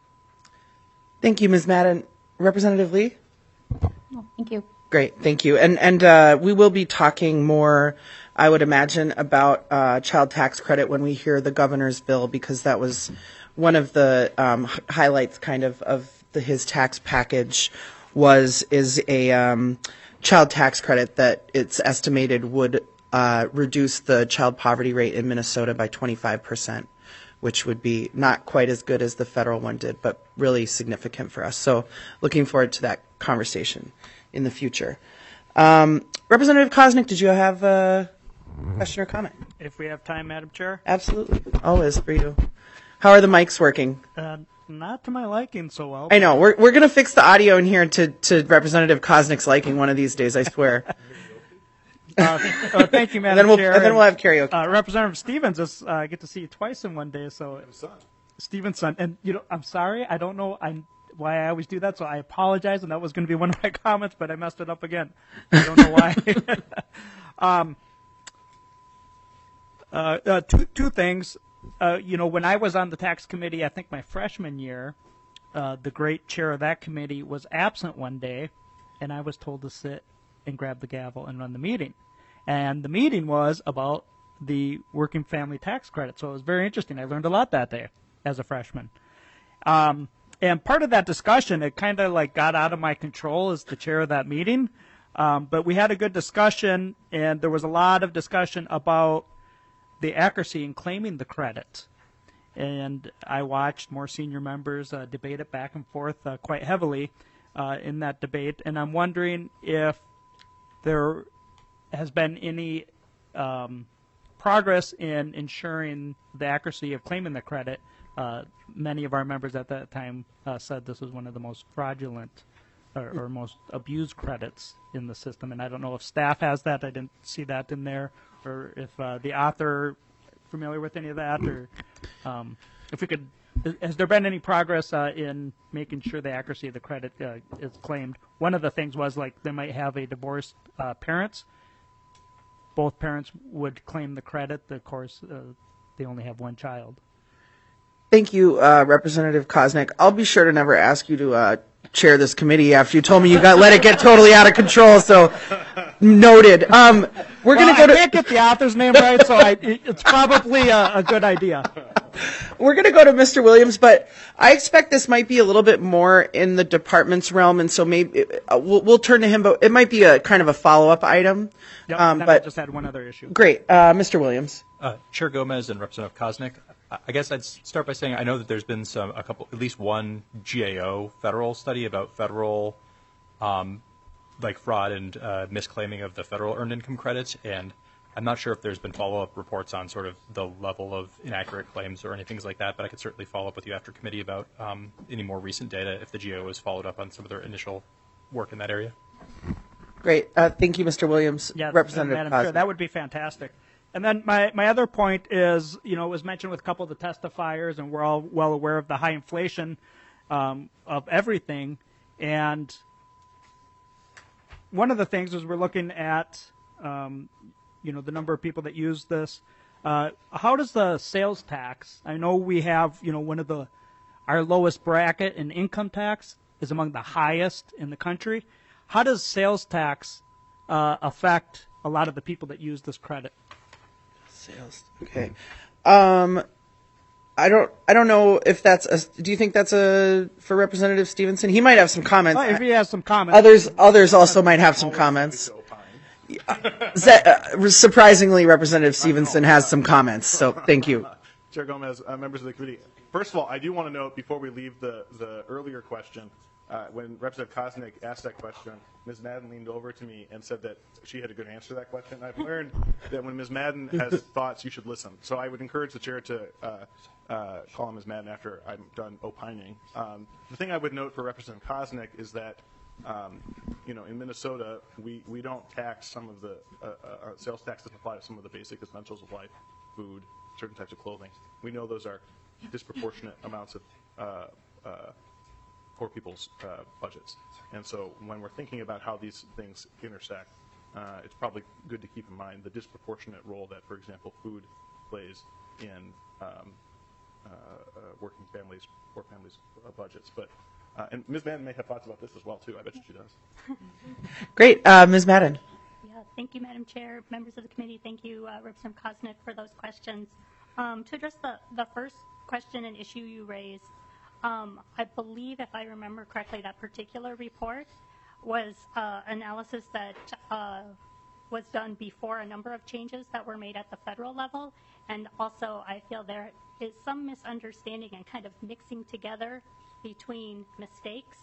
Thank you, Miz Madden. Representative Lee? Well, thank you. Great, thank you. And and uh, we will be talking more, I would imagine, about uh, child tax credit when we hear the governor's bill, because that was one of the um, highlights, kind of, of the, his tax package was is a um, child tax credit that it's estimated would uh, reduce the child poverty rate in Minnesota by twenty-five percent. Which would be not quite as good as the federal one did, but really significant for us. So looking forward to that conversation in the future. Um, Representative Koznick, did you have a question or comment? If we have time, Madam Chair. Absolutely. Always for you. How are the mics working? Uh, not to my liking so well. I know. We're we're going to fix the audio in here to, to Representative Koznick's liking one of these days, I swear. Uh, uh, thank you, Madam and then we'll, Chair. And then we'll have karaoke. Uh, Representative Stevens, just, uh, I get to see you twice in one day. So Stevens' son. And, you know, I'm sorry. I don't know I, why I always do that, so I apologize. And that was going to be one of my comments, but I messed it up again. I don't know why. um, Uh, uh, two two things. Uh, you know, when I was on the tax committee, I think my freshman year, uh, the great chair of that committee was absent one day, and I was told to sit and grab the gavel and run the meeting. And the meeting was about the working family tax credit. So it was very interesting. I learned a lot that day as a freshman. Um, and part of that discussion, it kind of like got out of my control as the chair of that meeting. Um, but we had a good discussion, and there was a lot of discussion about the accuracy in claiming the credit. And I watched more senior members uh, debate it back and forth uh, quite heavily uh, in that debate. And I'm wondering if there has been any um, progress in ensuring the accuracy of claiming the credit. Uh, many of our members at that time uh, said this was one of the most fraudulent or, or most abused credits in the system. And I don't know if staff has that. I didn't see that in there. Or if uh, the author familiar with any of that, or um, if we could, has there been any progress uh, in making sure the accuracy of the credit uh, is claimed? One of the things was like they might have a divorced uh, parents. Both parents would claim the credit. Of course, uh, they only have one child. Thank you, uh, Representative Koznick. I'll be sure to never ask you to uh, chair this committee after you told me you got let it get totally out of control. So noted. Um, we're well, going to go to. I can't get the author's name right, so I, it's probably a, a good idea. We're going to go to Mister Williams, but I expect this might be a little bit more in the department's realm, and so maybe uh, we'll, we'll turn to him. But it might be a kind of a follow-up item. Yep, um, then but I just had one other issue. Great, uh, Mister Williams. Uh, Chair Gomez and Representative Koznick, I guess I'd start by saying I know that there's been some a couple, at least one G A O federal study about federal, um, like fraud and uh, misclaiming of the federal earned income credits, and I'm not sure if there's been follow-up reports on sort of the level of inaccurate claims or anything like that, but I could certainly follow up with you after committee about um, any more recent data if the G A O has followed up on some of their initial work in that area. Great, uh, thank you, Mister Williams. Yeah, Representative Madam Koznick. Chair, that would be fantastic. And then my, my other point is, you know, it was mentioned with a couple of the testifiers, and we're all well aware of the high inflation um, of everything. And one of the things is we're looking at, um, you know, the number of people that use this. Uh, how does the sales tax, I know we have, you know, one of the, our lowest bracket in income tax is among the highest in the country. How does sales tax uh, affect a lot of the people that use this credit? Sales. Okay. Um, I don't. I don't know if that's. A, do you think that's a for Representative Stevenson? He might have some comments. Well, if he has some comments. Others. Others also might have some comments. Uh, surprisingly, Representative Stevenson has some comments. So thank you. Chair Gomez, uh, members of the committee. First of all, I do want to note before we leave the the earlier question. Uh, when Representative Koznick asked that question, Miz Madden leaned over to me and said that she had a good answer to that question. I've learned that when Miz Madden has thoughts, you should listen. So I would encourage the chair to uh, uh, call on Miz Madden after I'm done opining. Um, the thing I would note for Representative Koznick is that, um, you know, in Minnesota, we, we don't tax some of the uh, uh, sales tax doesn't apply to some of the basic essentials of life, food, certain types of clothing. We know those are disproportionate amounts of uh, uh, poor people's uh, budgets. And so when we're thinking about how these things intersect, uh, it's probably good to keep in mind the disproportionate role that, for example, food plays in um, uh, uh, working families, poor families' uh, budgets. But uh, and Miz Madden may have thoughts about this as well, too. I bet she does. Great. Uh, Miz Madden. Yeah, thank you, Madam Chair, members of the committee. Thank you, uh, Representative Koznick, for those questions. Um, to address the, the first question and issue you raised, Um, I believe, if I remember correctly, that particular report was uh, analysis that uh, was done before a number of changes that were made at the federal level. And also, I feel there is some misunderstanding and kind of mixing together between mistakes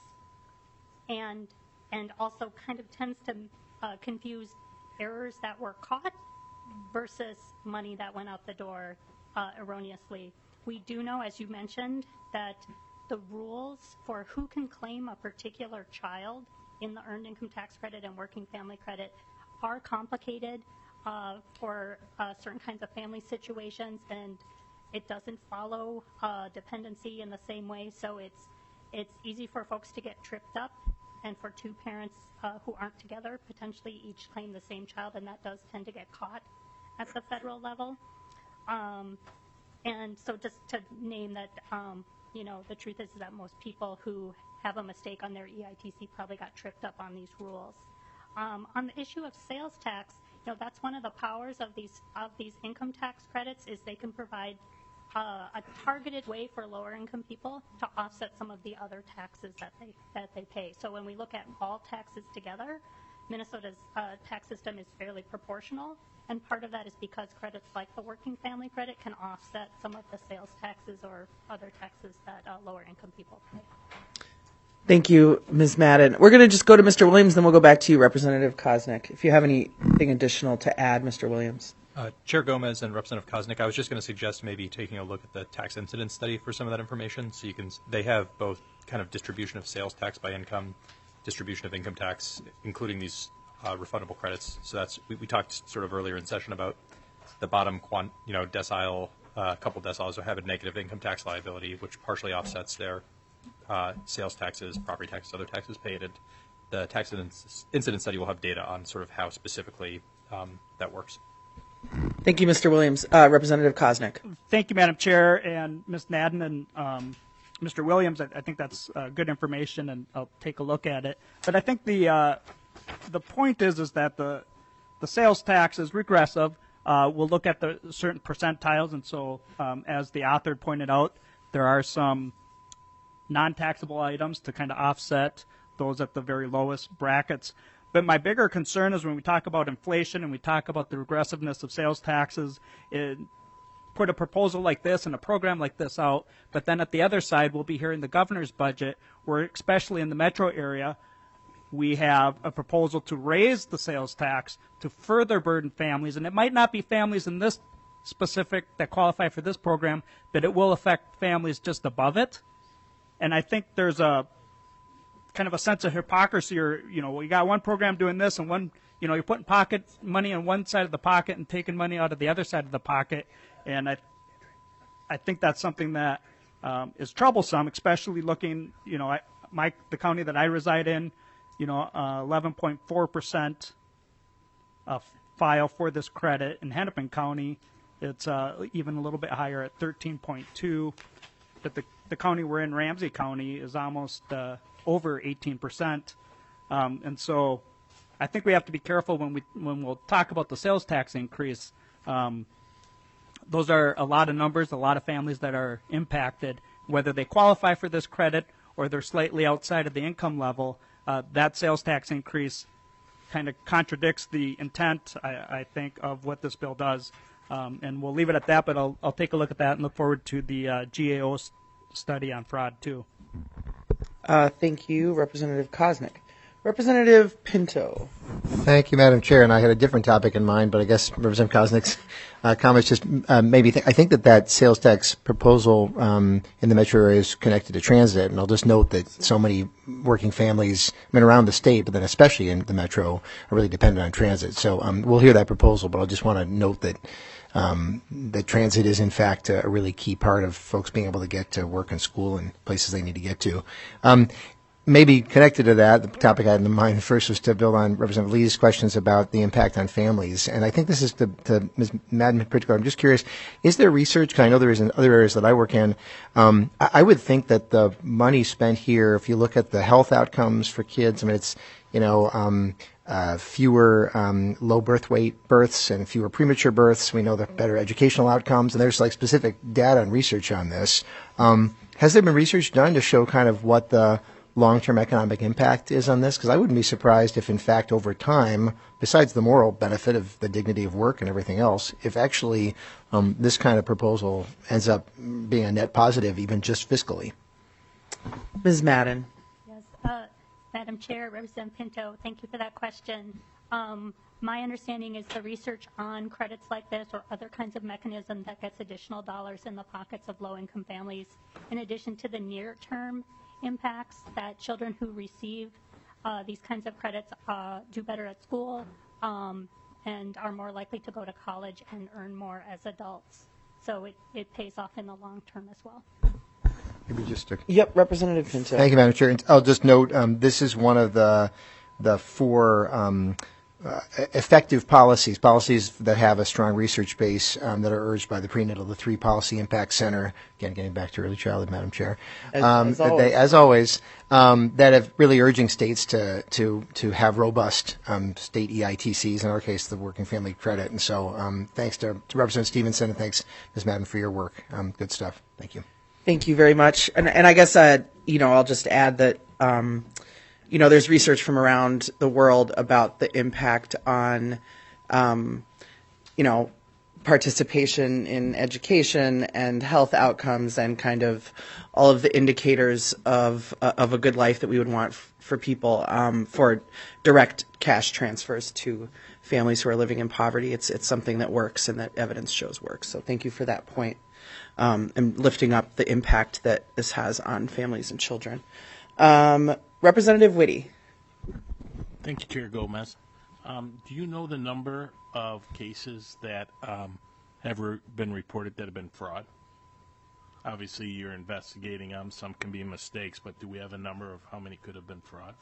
and and also kind of tends to uh, confuse errors that were caught versus money that went out the door uh, erroneously. We do know, as you mentioned, that the rules for who can claim a particular child in the Earned Income Tax Credit and Working Family Credit are complicated uh, for uh, certain kinds of family situations, and it doesn't follow uh, dependency in the same way. So it's it's easy for folks to get tripped up, and for two parents uh, who aren't together potentially each claim the same child, and that does tend to get caught at the federal level. Um, and so just to name that, um, you know, the truth is that most people who have a mistake on their E I T C probably got tripped up on these rules. Um, on the issue of sales tax, you know, that's one of the powers of these of these income tax credits is they can provide uh, a targeted way for lower income people to offset some of the other taxes that they that they pay. So when we look at all taxes together, Minnesota's uh, tax system is fairly proportional, and part of that is because credits like the working family credit can offset some of the sales taxes or other taxes that uh, lower income people pay. Thank you, Miz Madden. We're going to just go to Mister Williams, then we'll go back to you, Representative Koznick. If you have anything additional to add, Mister Williams. Uh, Chair Gomez and Representative Koznick, I was just going to suggest maybe taking a look at the tax incidence study for some of that information. So you can, they have both kind of distribution of sales tax by income, distribution of income tax, including these uh, refundable credits. So that's we, we talked sort of earlier in session about the bottom quant, you know, decile, a uh, couple deciles have a negative income tax liability, which partially offsets their uh, sales taxes, property taxes, other taxes paid. And the tax incidence, incidence study will have data on sort of how specifically um, that works. Thank you, Mister Williams. Uh, Representative Koznick. Thank you, Madam Chair, and Miz Madden and um, Mister Williams. I, I think that's uh, good information, and I'll take a look at it. But I think the uh, the point is is that the the sales tax is regressive. Uh, we'll look at the certain percentiles, and so um, as the author pointed out, there are some non-taxable items to kind of offset those at the very lowest brackets. But my bigger concern is when we talk about inflation and we talk about the regressiveness of sales taxes, it, put a proposal like this and a program like this out, but then at the other side we'll be hearing the governor's budget, where especially in the metro area, we have a proposal to raise the sales tax to further burden families. And it might not be families in this specific that qualify for this program, but it will affect families just above it. And I think there's a kind of a sense of hypocrisy, or, you know, we got one program doing this and one, you know, you're putting pocket money on one side of the pocket and taking money out of the other side of the pocket. And I, I think that's something that um, is troublesome, especially looking, you know, I, my, the county that I reside in, you know, uh, eleven point four percent uh, file for this credit. In Hennepin County, it's uh, even a little bit higher at thirteen point two. But the, the county we're in, Ramsey County, is almost uh, over eighteen percent. Um, and so I think we have to be careful when we when we'll talk about the sales tax increase. Um, those are a lot of numbers, a lot of families that are impacted, whether they qualify for this credit or they're slightly outside of the income level. Uh, that sales tax increase kind of contradicts the intent, I, I think, of what this bill does. Um, and we'll leave it at that, but I'll, I'll take a look at that and look forward to the uh, G A O study on fraud, too. Uh, thank you, Representative Koznick. Representative Pinto. Thank you, Madam Chair. And I had a different topic in mind, but I guess Representative Koznick's uh, comments just uh, maybe th- I think that that sales tax proposal um, in the metro area is connected to transit. And I'll just note that so many working families, I mean, around the state, but then especially in the metro, are really dependent on transit. So um, we'll hear that proposal, but I just want to note that um, that transit is, in fact, a really key part of folks being able to get to work and school and places they need to get to. Um, Maybe connected to that, the topic I had in mind first was to build on Representative Lee's questions about the impact on families. And I think this is to, to Miz Madden in particular. I'm just curious, is there research, because I know there is in other areas that I work in, um, I, I would think that the money spent here, if you look at the health outcomes for kids, I mean, it's, you know, um, uh, fewer um, low birth weight births and fewer premature births. We know the better educational outcomes, and there's like specific data and research on this. Um, has there been research done to show kind of what the long-term economic impact is on this? Because I wouldn't be surprised if, in fact, over time, besides the moral benefit of the dignity of work and everything else, if actually um, this kind of proposal ends up being a net positive, even just fiscally. Miz Madden. Yes, uh, Madam Chair, Representative Pinto, thank you for that question. Um, my understanding is the research on credits like this or other kinds of mechanism that gets additional dollars in the pockets of low-income families, in addition to the near-term impacts that children who receive uh, these kinds of credits uh, do better at school um, and are more likely to go to college and earn more as adults. So it, it pays off in the long term as well. Maybe just to Yep, Representative Pinto. Thank you, Madam Chair. And I'll just note um, this is one of the the four um, uh, effective policies, policies that have a strong research base um, that are urged by the prenatal, the three Policy Impact Center, again, getting back to early childhood, Madam Chair, As- um, as that always. they, as always, um, that have really urging states to to to have robust um, state E I T Cs, in our case, the Working Family Credit. And so um, thanks to, to Representative Stevenson, and thanks, Miz Madden, for your work. Um, good stuff. Thank you. Thank you very much. And, and I guess, uh, you know, I'll just add that, um, you know, there's research from around the world about the impact on, um, you know, participation in education and health outcomes and kind of all of the indicators of uh, of a good life that we would want f- for people um, for direct cash transfers to families who are living in poverty. It's it's something that works and that evidence shows works. So thank you for that point. Um, and lifting up the impact that this has on families and children. Um, Representative Whitty. Thank you, Chair Gomez. Um, do you know the number of cases that um, have re- been reported that have been fraud? Obviously, you're investigating them. Some can be mistakes, but do we have a number of how many could have been fraud?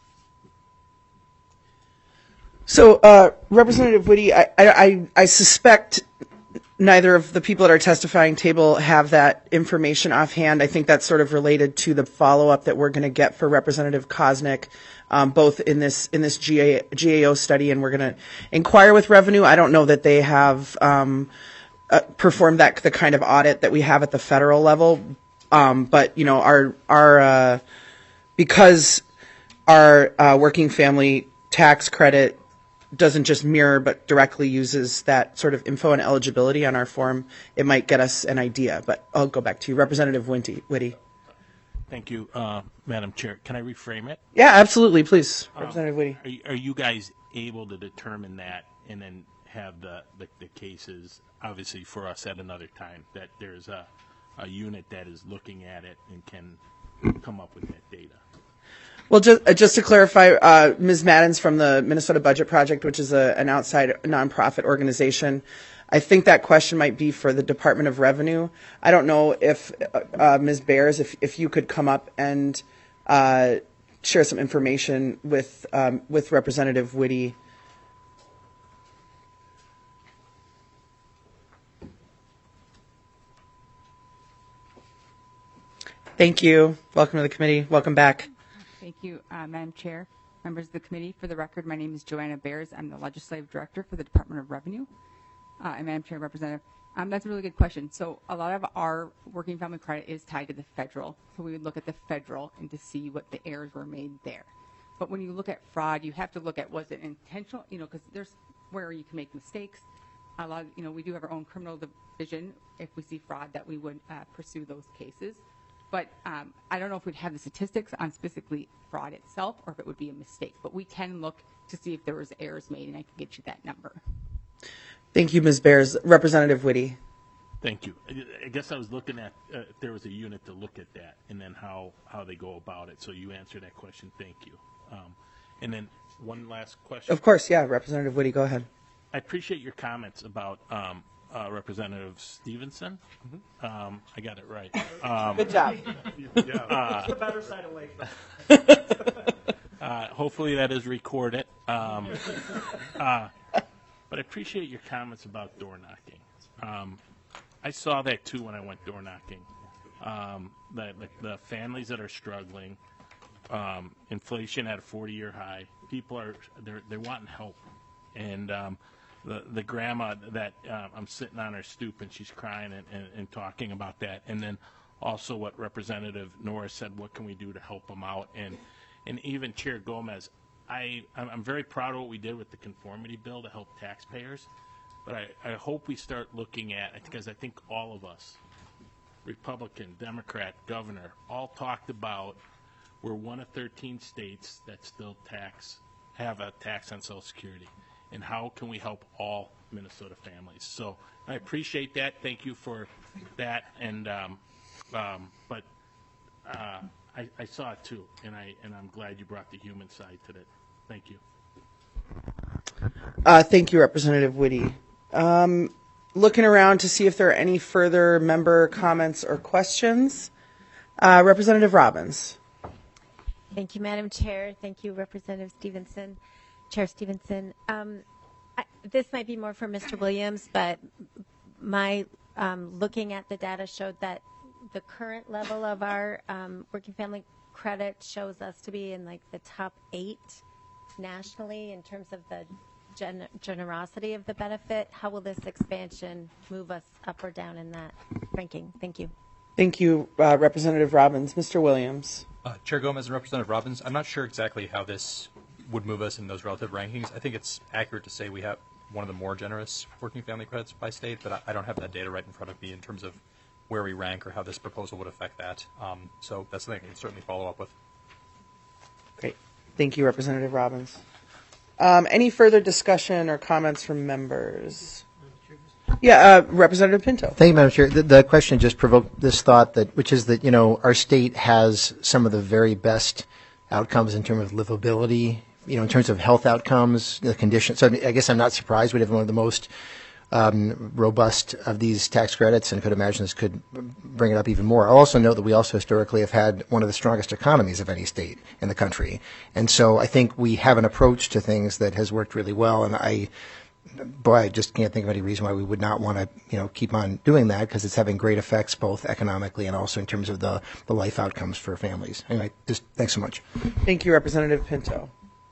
So, uh, Representative Whitty, I, I, I suspect neither of the people at our testifying table have that information offhand. I think that's sort of related to the follow-up that we're going to get for Representative Koznick, um, both in this in this G A, G A O study, and we're going to inquire with Revenue. I don't know that they have um, uh, performed that the kind of audit that we have at the federal level, um, but you know, our our uh, because our uh, working family tax credit doesn't just mirror but directly uses that sort of info and eligibility on our form, it might get us an idea. But I'll go back to you. Representative Whitty. Whitty. Thank you, uh, Madam Chair. Can I reframe it? Yeah, absolutely. Please, Um, Representative Whitty. Are, you- are you guys able to determine that and then have the, the, the cases, obviously for us at another time, that there's a, a unit that is looking at it and can come up with that data? Well, just, uh, just to clarify, uh, Miz Madden's from the Minnesota Budget Project, which is a, an outside nonprofit organization. I think that question might be for the Department of Revenue. I don't know if uh, uh, Miz Bears, if, if you could come up and uh, share some information with um, with Representative Whitty. Thank you. Welcome to the committee. Welcome back. Thank you, uh, Madam Chair, members of the committee. For the record, my name is Joanna Bears. I'm the Legislative Director for the Department of Revenue. Uh, and Madam Chair, Representative, um, that's a really good question. So a lot of our working family credit is tied to the federal. So we would look at the federal and to see what the errors were made there. But when you look at fraud, you have to look at was it intentional, you know, because there's where you can make mistakes. A lot of, you know, we do have our own criminal division. If we see fraud, that we would uh, pursue those cases. But um, I don't know if we'd have the statistics on specifically fraud itself or if it would be a mistake. But we can look to see if there was errors made, and I can get you that number. Thank you, Miz Bears. Representative Whitty. Thank you. I- I guess I was looking at uh, if there was a unit to look at that and then how, how they go about it. So you answered that question. Thank you. Um, and then one last question. Of course, yeah. Representative Whitty, go ahead. I appreciate your comments about um, uh, Representative Stevenson. Um, I got it right. Um, Good job. Yeah. Uh, the better side of Lakeville. uh, hopefully that is recorded. Um, uh, but I appreciate your comments about door knocking. Um, I saw that too when I went door knocking. Um, the, the, the families that are struggling, um, inflation at a forty-year high. People are they're they're wanting help, and um, the the grandma that uh, I'm sitting on her stoop and she's crying and, and, and talking about that, and then also what Representative Norris said. What can we do to help them out? And and even Chair Gomez, I I'm I'm very proud of what we did with the conformity bill to help taxpayers, but I, I hope we start looking at it because I think all of us, Republican, Democrat, Governor, all talked about we're one of thirteen states that still tax have a tax on Social Security, and how can we help all Minnesota families? So I appreciate that. Thank you for that. And um, um, but uh, I, I saw it too, and I and I'm glad you brought the human side to it. Thank you. Uh, thank you, Representative Whitty. Um, looking around to see if there are any further member comments or questions. Uh, Representative Robbins. Thank you, Madam Chair. Thank you, Representative Stevenson. Chair Stevenson. Um, I, this might be more for Mister Williams, but my um, looking at the data showed that the current level of our um, working family credit shows us to be in like the top eight nationally in terms of the gen- generosity of the benefit. How will this expansion move us up or down in that ranking? Thank you. Thank you, uh, Representative Robbins. Mister Williams. Uh, Chair Gomez and Representative Robbins, I'm not sure exactly how this would move us in those relative rankings. I think it's accurate to say we have one of the more generous working family credits by state, but I, I don't have that data right in front of me in terms of where we rank or how this proposal would affect that. Um, so that's something I can certainly follow up with. Great. Thank you, Representative Robbins. Um, any further discussion or comments from members? Yeah, uh, Representative Pinto. Thank you, Madam Chair. The, the question just provoked this thought, that which is that, you know, our state has some of the very best outcomes in terms of livability, you know, in terms of health outcomes, the conditions. So I guess I'm not surprised we have one of the most um, robust of these tax credits, and could imagine this could bring it up even more. I'll also note that we also historically have had one of the strongest economies of any state in the country. And so I think we have an approach to things that has worked really well, and I boy, I just can't think of any reason why we would not want to, you know, keep on doing that, because it's having great effects both economically and also in terms of the, the life outcomes for families. Anyway, just thanks so much. Thank you, Representative Pinto.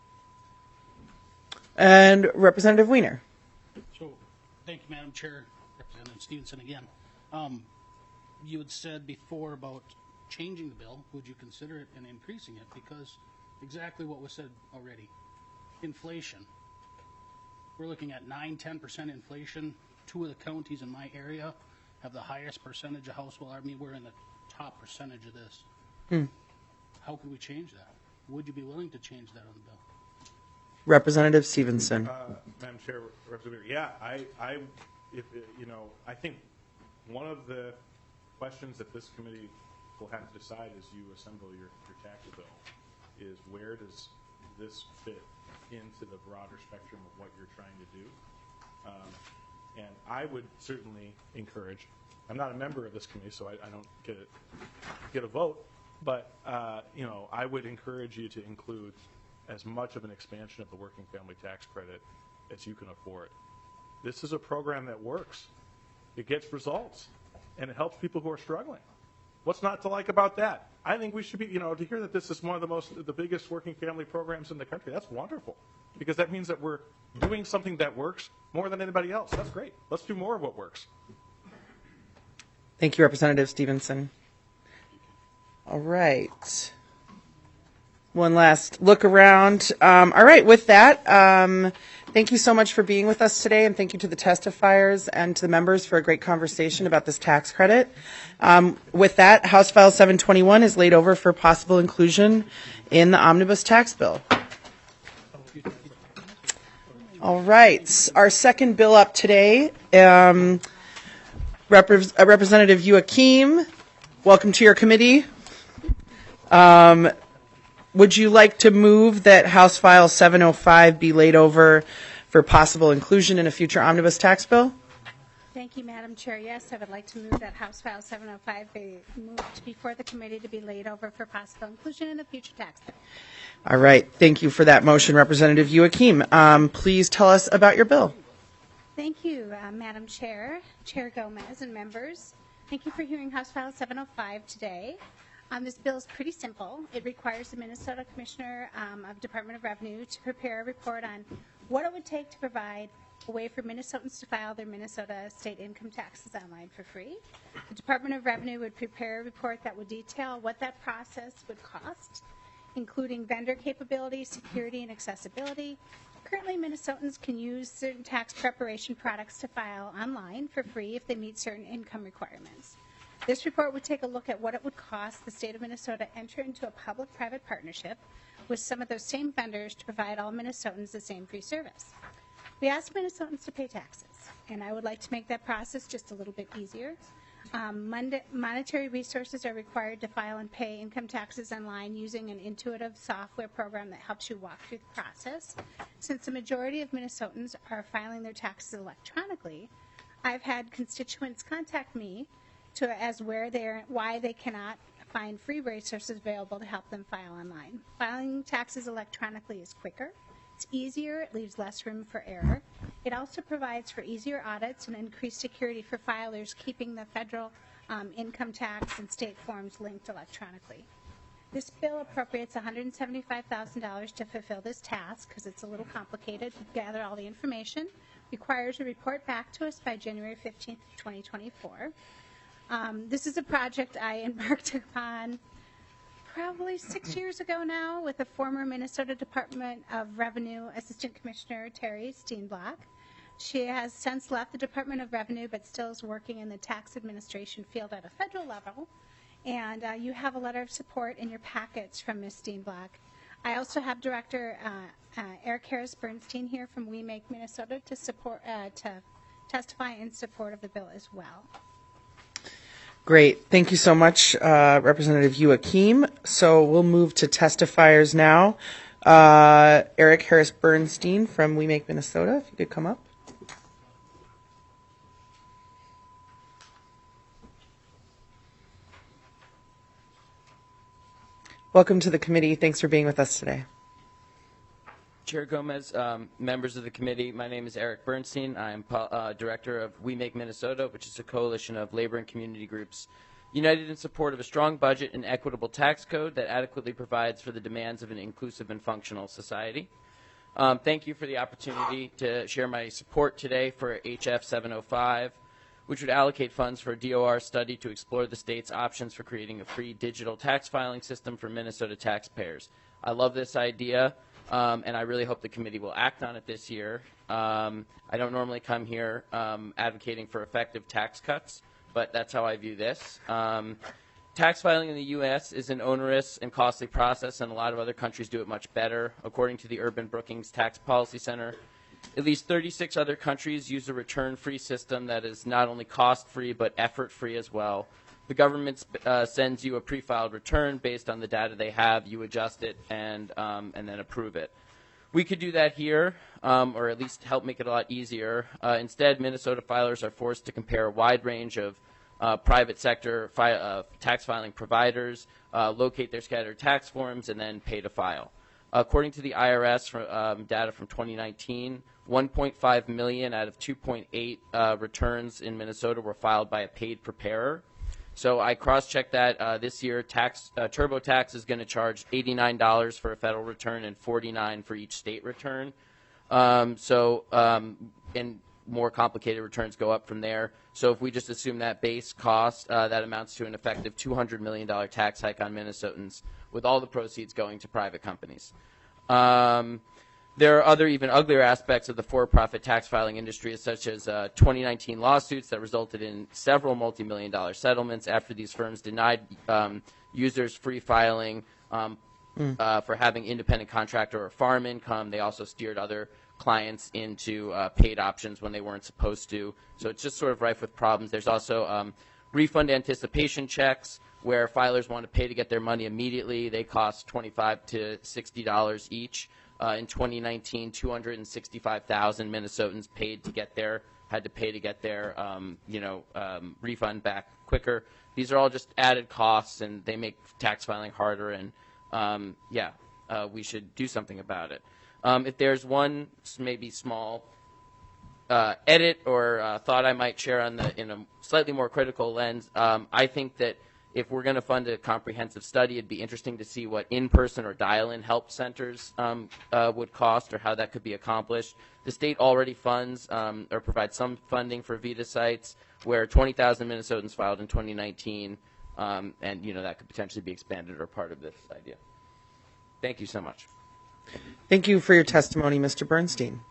And Representative Wiener. So, thank you, Madam Chair. Representative Stevenson again. Um, you had said before about changing the bill. Would you consider it and increasing it? Because exactly what was said already. Inflation. We're looking at nine, ten percent inflation. Two of the counties in my area have the highest percentage of household. I mean, we're in the top percentage of this. Hmm. How could we change that? Would you be willing to change that on the bill? Representative Stevenson. Uh, Madam Chair, Representative, yeah, I, I, if, you know, I think one of the questions that this committee will have to decide as you assemble your, your tax bill is, where does this fit into the broader spectrum of what you're trying to do? Um, and I would certainly encourage, I'm not a member of this committee, so I, I don't get a, get a vote, but uh, you know, I would encourage you to include as much of an expansion of the working family tax credit as you can afford. This is a program that works. It gets results, and it helps people who are struggling. What's not to like about that? I think we should be, you know, to hear that this is one of the most, the biggest working family programs in the country, that's wonderful. Because that means that we're doing something that works more than anybody else. That's great. Let's do more of what works. Thank you, Representative Stevenson. All right. One last look around. Um, all right, with that, um, thank you so much for being with us today, and thank you to the testifiers and to the members for a great conversation about this tax credit. Um, with that, House File seven twenty-one is laid over for possible inclusion in the omnibus tax bill. All right, our second bill up today, um, Rep- uh, Representative Youakim, welcome to your committee. Um, would you like to move that House File seven oh five be laid over for possible inclusion in a future omnibus tax bill? Thank you, Madam Chair. Yes, I would like to move that House File seven oh five be moved before the committee to be laid over for possible inclusion in a future tax bill. All right. Thank you for that motion, Representative Youakim. Um, please tell us about your bill. Thank you, uh, Madam Chair, Chair Gomez, and members. Thank you for hearing House File seven oh five today. Um, this bill is pretty simple. It requires the Minnesota Commissioner um, of Department of Revenue to prepare a report on what it would take to provide a way for Minnesotans to file their Minnesota state income taxes online for free. The Department of Revenue would prepare a report that would detail what that process would cost, including vendor capability, security, and accessibility. Currently, Minnesotans can use certain tax preparation products to file online for free if they meet certain income requirements. This report would take a look at what it would cost the state of Minnesota to enter into a public-private partnership with some of those same vendors to provide all Minnesotans the same free service. We ask Minnesotans to pay taxes, and I would like to make that process just a little bit easier. Um, mon- monetary resources are required to file and pay income taxes online using an intuitive software program that helps you walk through the process. Since the majority of Minnesotans are filing their taxes electronically, I've had constituents contact me to as where they're why they cannot find free resources available to help them file online. Filing taxes electronically is quicker, It's easier, it leaves less room for error. It also provides for easier audits and increased security for filers, keeping the federal um, income tax and state forms linked electronically. This bill appropriates one hundred seventy-five thousand dollars to fulfill this task because it's a little complicated to gather all the information, requires a report back to us by January fifteenth, twenty twenty-four. Um, this is a project I embarked upon probably six years ago now with the former Minnesota Department of Revenue Assistant Commissioner Terry Steenblock. She has since left the Department of Revenue but still is working in the tax administration field at a federal level. And uh, you have a letter of support in your packets from Miz Steenblock. I also have Director uh, uh, Eric Harris Bernstein here from We Make Minnesota to support uh, to testify in support of the bill as well. Great. Thank you so much, uh, Representative Youakim. So we'll move to testifiers now. Uh, Eric Harris Bernstein from We Make Minnesota, if you could come up. Welcome to the committee. Thanks for being with us today. Chair Gomez, um, members of the committee, my name is Eric Bernstein. I'm uh, director of We Make Minnesota, which is a coalition of labor and community groups united in support of a strong budget and equitable tax code that adequately provides for the demands of an inclusive and functional society. Um, thank you for the opportunity to share my support today for H F seven oh five, which would allocate funds for a D O R study to explore the state's options for creating a free digital tax filing system for Minnesota taxpayers. I love this idea. Um, and I really hope the committee will act on it this year. Um, I don't normally come here um, advocating for effective tax cuts, but that's how I view this. Um, tax filing in the U S is an onerous and costly process, and a lot of other countries do it much better. According to the Urban Brookings Tax Policy Center, at least thirty-six other countries use a return-free system that is not only cost-free but effort-free as well. The government uh, sends you a pre-filed return based on the data they have. You adjust it and um, and then approve it. We could do that here, um, or at least help make it a lot easier. Uh, instead, Minnesota filers are forced to compare a wide range of uh, private sector fi uh, tax filing providers, uh, locate their scattered tax forms, and then pay to file. According to the I R S for, um, data from twenty nineteen, one point five million out of two point eight uh, returns in Minnesota were filed by a paid preparer. So I cross-checked that uh, this year. Tax, uh, TurboTax is going to charge eighty-nine dollars for a federal return and forty-nine dollars for each state return. Um, so, um, and more complicated returns go up from there. So if we just assume that base cost, uh, that amounts to an effective two hundred million dollar tax hike on Minnesotans, with all the proceeds going to private companies. Um, There are other even uglier aspects of the for-profit tax filing industry, such as uh, twenty nineteen lawsuits that resulted in several multi-million dollar settlements after these firms denied um, users free filing um, mm. uh, for having independent contractor or farm income. They also steered other clients into uh, paid options when they weren't supposed to. So it's just sort of rife with problems. There's also um, refund anticipation checks, where filers want to pay to get their money immediately. They cost twenty-five to sixty dollars each. Uh, in twenty nineteen, two hundred sixty-five thousand Minnesotans paid to get their had to pay to get their um, you know um, refund back quicker. These are all just added costs, and they make tax filing harder. And um, yeah, uh, we should do something about it. Um, if there's one maybe small uh, edit or uh, thought I might share on the in a slightly more critical lens, um, I think that if we're going to fund a comprehensive study, it'd be interesting to see what in-person or dial-in help centers um, uh, would cost or how that could be accomplished. The state already funds um, or provides some funding for VITA sites, where twenty thousand Minnesotans filed in twenty nineteen, um, and you know that could potentially be expanded or part of this idea. Thank you so much. Thank you for your testimony, Mister Bernstein.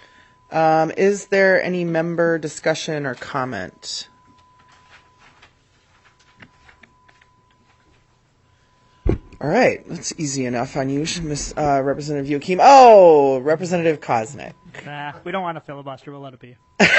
Um, is there any member discussion or comment? All right, that's easy enough on you, Miss uh, Representative Youakim. Oh, Representative Koznick. Nah, we don't want to filibuster. We'll let it be.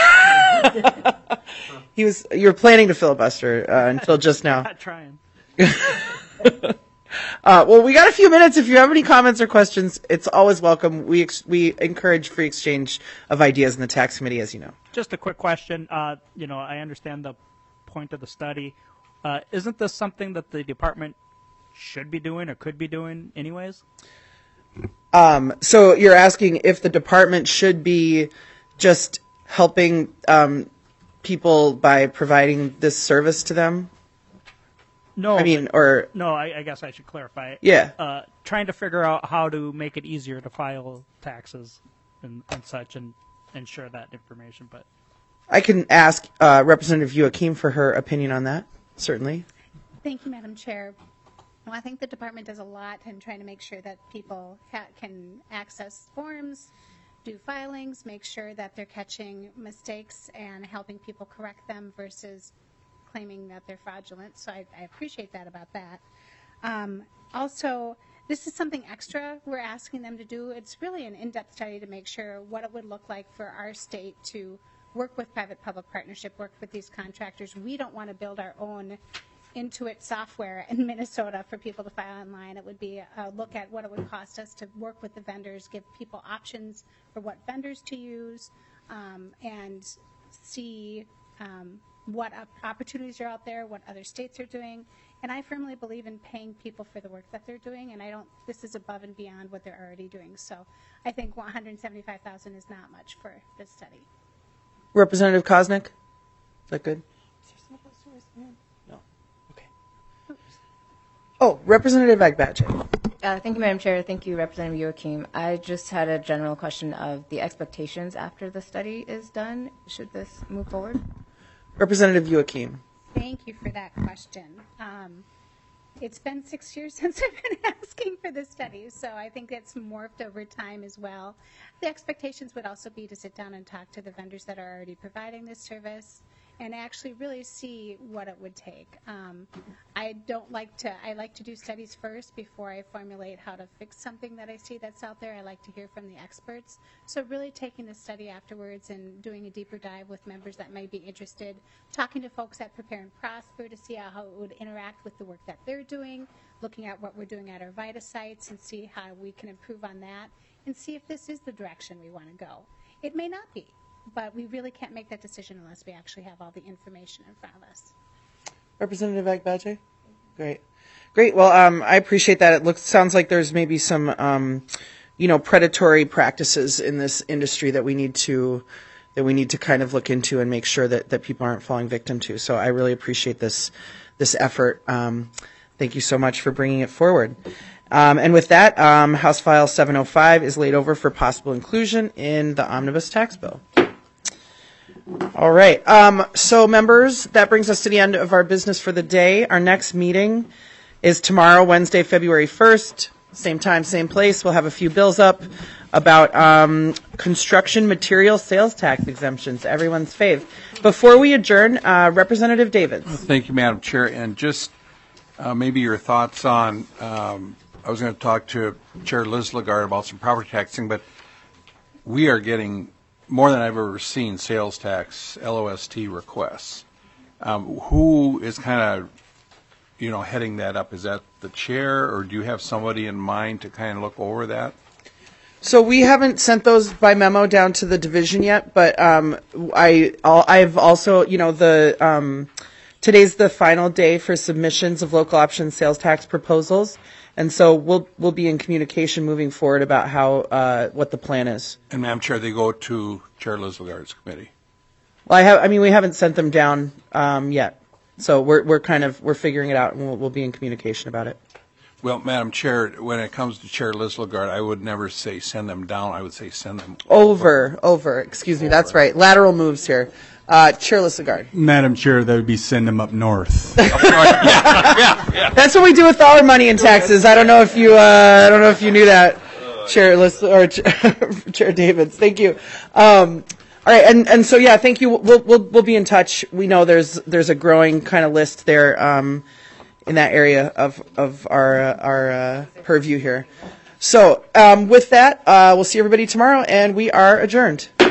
He was. You were planning to filibuster uh, until just now. Not trying. uh, well, we got a few minutes. If you have any comments or questions, it's always welcome. We ex we encourage free exchange of ideas in the tax committee, as you know. Just a quick question. Uh, you know, I understand the point of the study. Uh, isn't this something that the department should be doing or could be doing anyways? Um, so you're asking if the department should be just helping um, people by providing this service to them? No, I mean, but- or no. I, I guess I should clarify. Yeah. Uh, trying to figure out how to make it easier to file taxes and, and such, and, and share that information. But I can ask uh, Representative Joachim for her opinion on that. Certainly. Thank you, Madam Chair. Well, I think the department does a lot in trying to make sure that people ha- can access forms, do filings, make sure that they're catching mistakes and helping people correct them versus claiming that they're fraudulent. So I, I appreciate that about that. Um, also, this is something extra we're asking them to do. It's really an in-depth study to make sure what it would look like for our state to work with private-public partnership, work with these contractors. We don't want to build our own Intuit software in Minnesota for people to file online. It would be a look at what it would cost us to work with the vendors, give people options for what vendors to use, um, and see um, what op- opportunities are out there, what other states are doing. And I firmly believe in paying people for the work that they're doing, and I don't, this is above and beyond what they're already doing. So I think one hundred seventy-five thousand dollars is not much for this study. Representative Koznick? Is that good? No. Okay. Oh, Representative Agbaje. Uh, thank you, Madam Chair. Thank you, Representative Joachim. I just had a general question of the expectations after the study is done. Should this move forward? Representative Joachim. Thank you for that question. Um, it's been six years since I've been asking for this study, so I think it's morphed over time as well. The expectations would also be to sit down and talk to the vendors that are already providing this service and actually really see what it would take. Um, I don't like to, I like to do studies first before I formulate how to fix something that I see that's out there. I like to hear from the experts. So really taking the study afterwards and doing a deeper dive with members that might be interested, talking to folks at Prepare and Prosper to see how it would interact with the work that they're doing, looking at what we're doing at our VITA sites and see how we can improve on that and see if this is the direction we want to go. It may not be, but we really can't make that decision unless we actually have all the information in front of us. Representative Agbaje? Great. Great. Well, um, I appreciate that. It looks, sounds like there's maybe some, um, you know, predatory practices in this industry that we need to, that we need to kind of look into and make sure that, that people aren't falling victim to. So I really appreciate this, this effort. Um, thank you so much for bringing it forward. Um, and with that, um, House File seven oh five is laid over for possible inclusion in the omnibus tax bill. All right. Um, so, members, that brings us to the end of our business for the day. Our next meeting is tomorrow, Wednesday, February first. Same time, same place. We'll have a few bills up about um, construction material sales tax exemptions, everyone's fave. Before we adjourn, uh, Representative Davids. Thank you, Madam Chair. And just uh, maybe your thoughts on, um, I was going to talk to Chair Liz Lagarde about some property taxing, but we are getting more than I've ever seen sales tax L O S T requests. Um, who is kind of, you know, heading that up? Is that the chair, or do you have somebody in mind to kind of look over that? So we haven't sent those by memo down to the division yet, but um, I, I'll, I've also, you know, the um, today's the final day for submissions of local option sales tax proposals. And so we'll we'll be in communication moving forward about how uh, what the plan is. And Madam Chair, they go to Chair Liz Lagarde's committee. Well, I have. I mean, we haven't sent them down um, yet, so we're we're kind of we're figuring it out, and we'll, we'll be in communication about it. Well, Madam Chair, when it comes to Chair Liz Lagarde, I would never say send them down. I would say send them over. Over. over. Excuse me. Over. That's right. Lateral moves here. Uh, Chair Liz Lagarde. Madam Chair, that would be send them up north. yeah, yeah, yeah. That's what we do with all our money in taxes. I don't know if you, uh, I don't know if you knew that, Chair Liz or Chair Davids. Thank you. Um, all right, and, and so yeah, thank you. We'll we'll we'll be in touch. We know there's there's a growing kind of list there um, in that area of of our uh, our uh, purview here. So um, with that, uh, we'll see everybody tomorrow, and we are adjourned.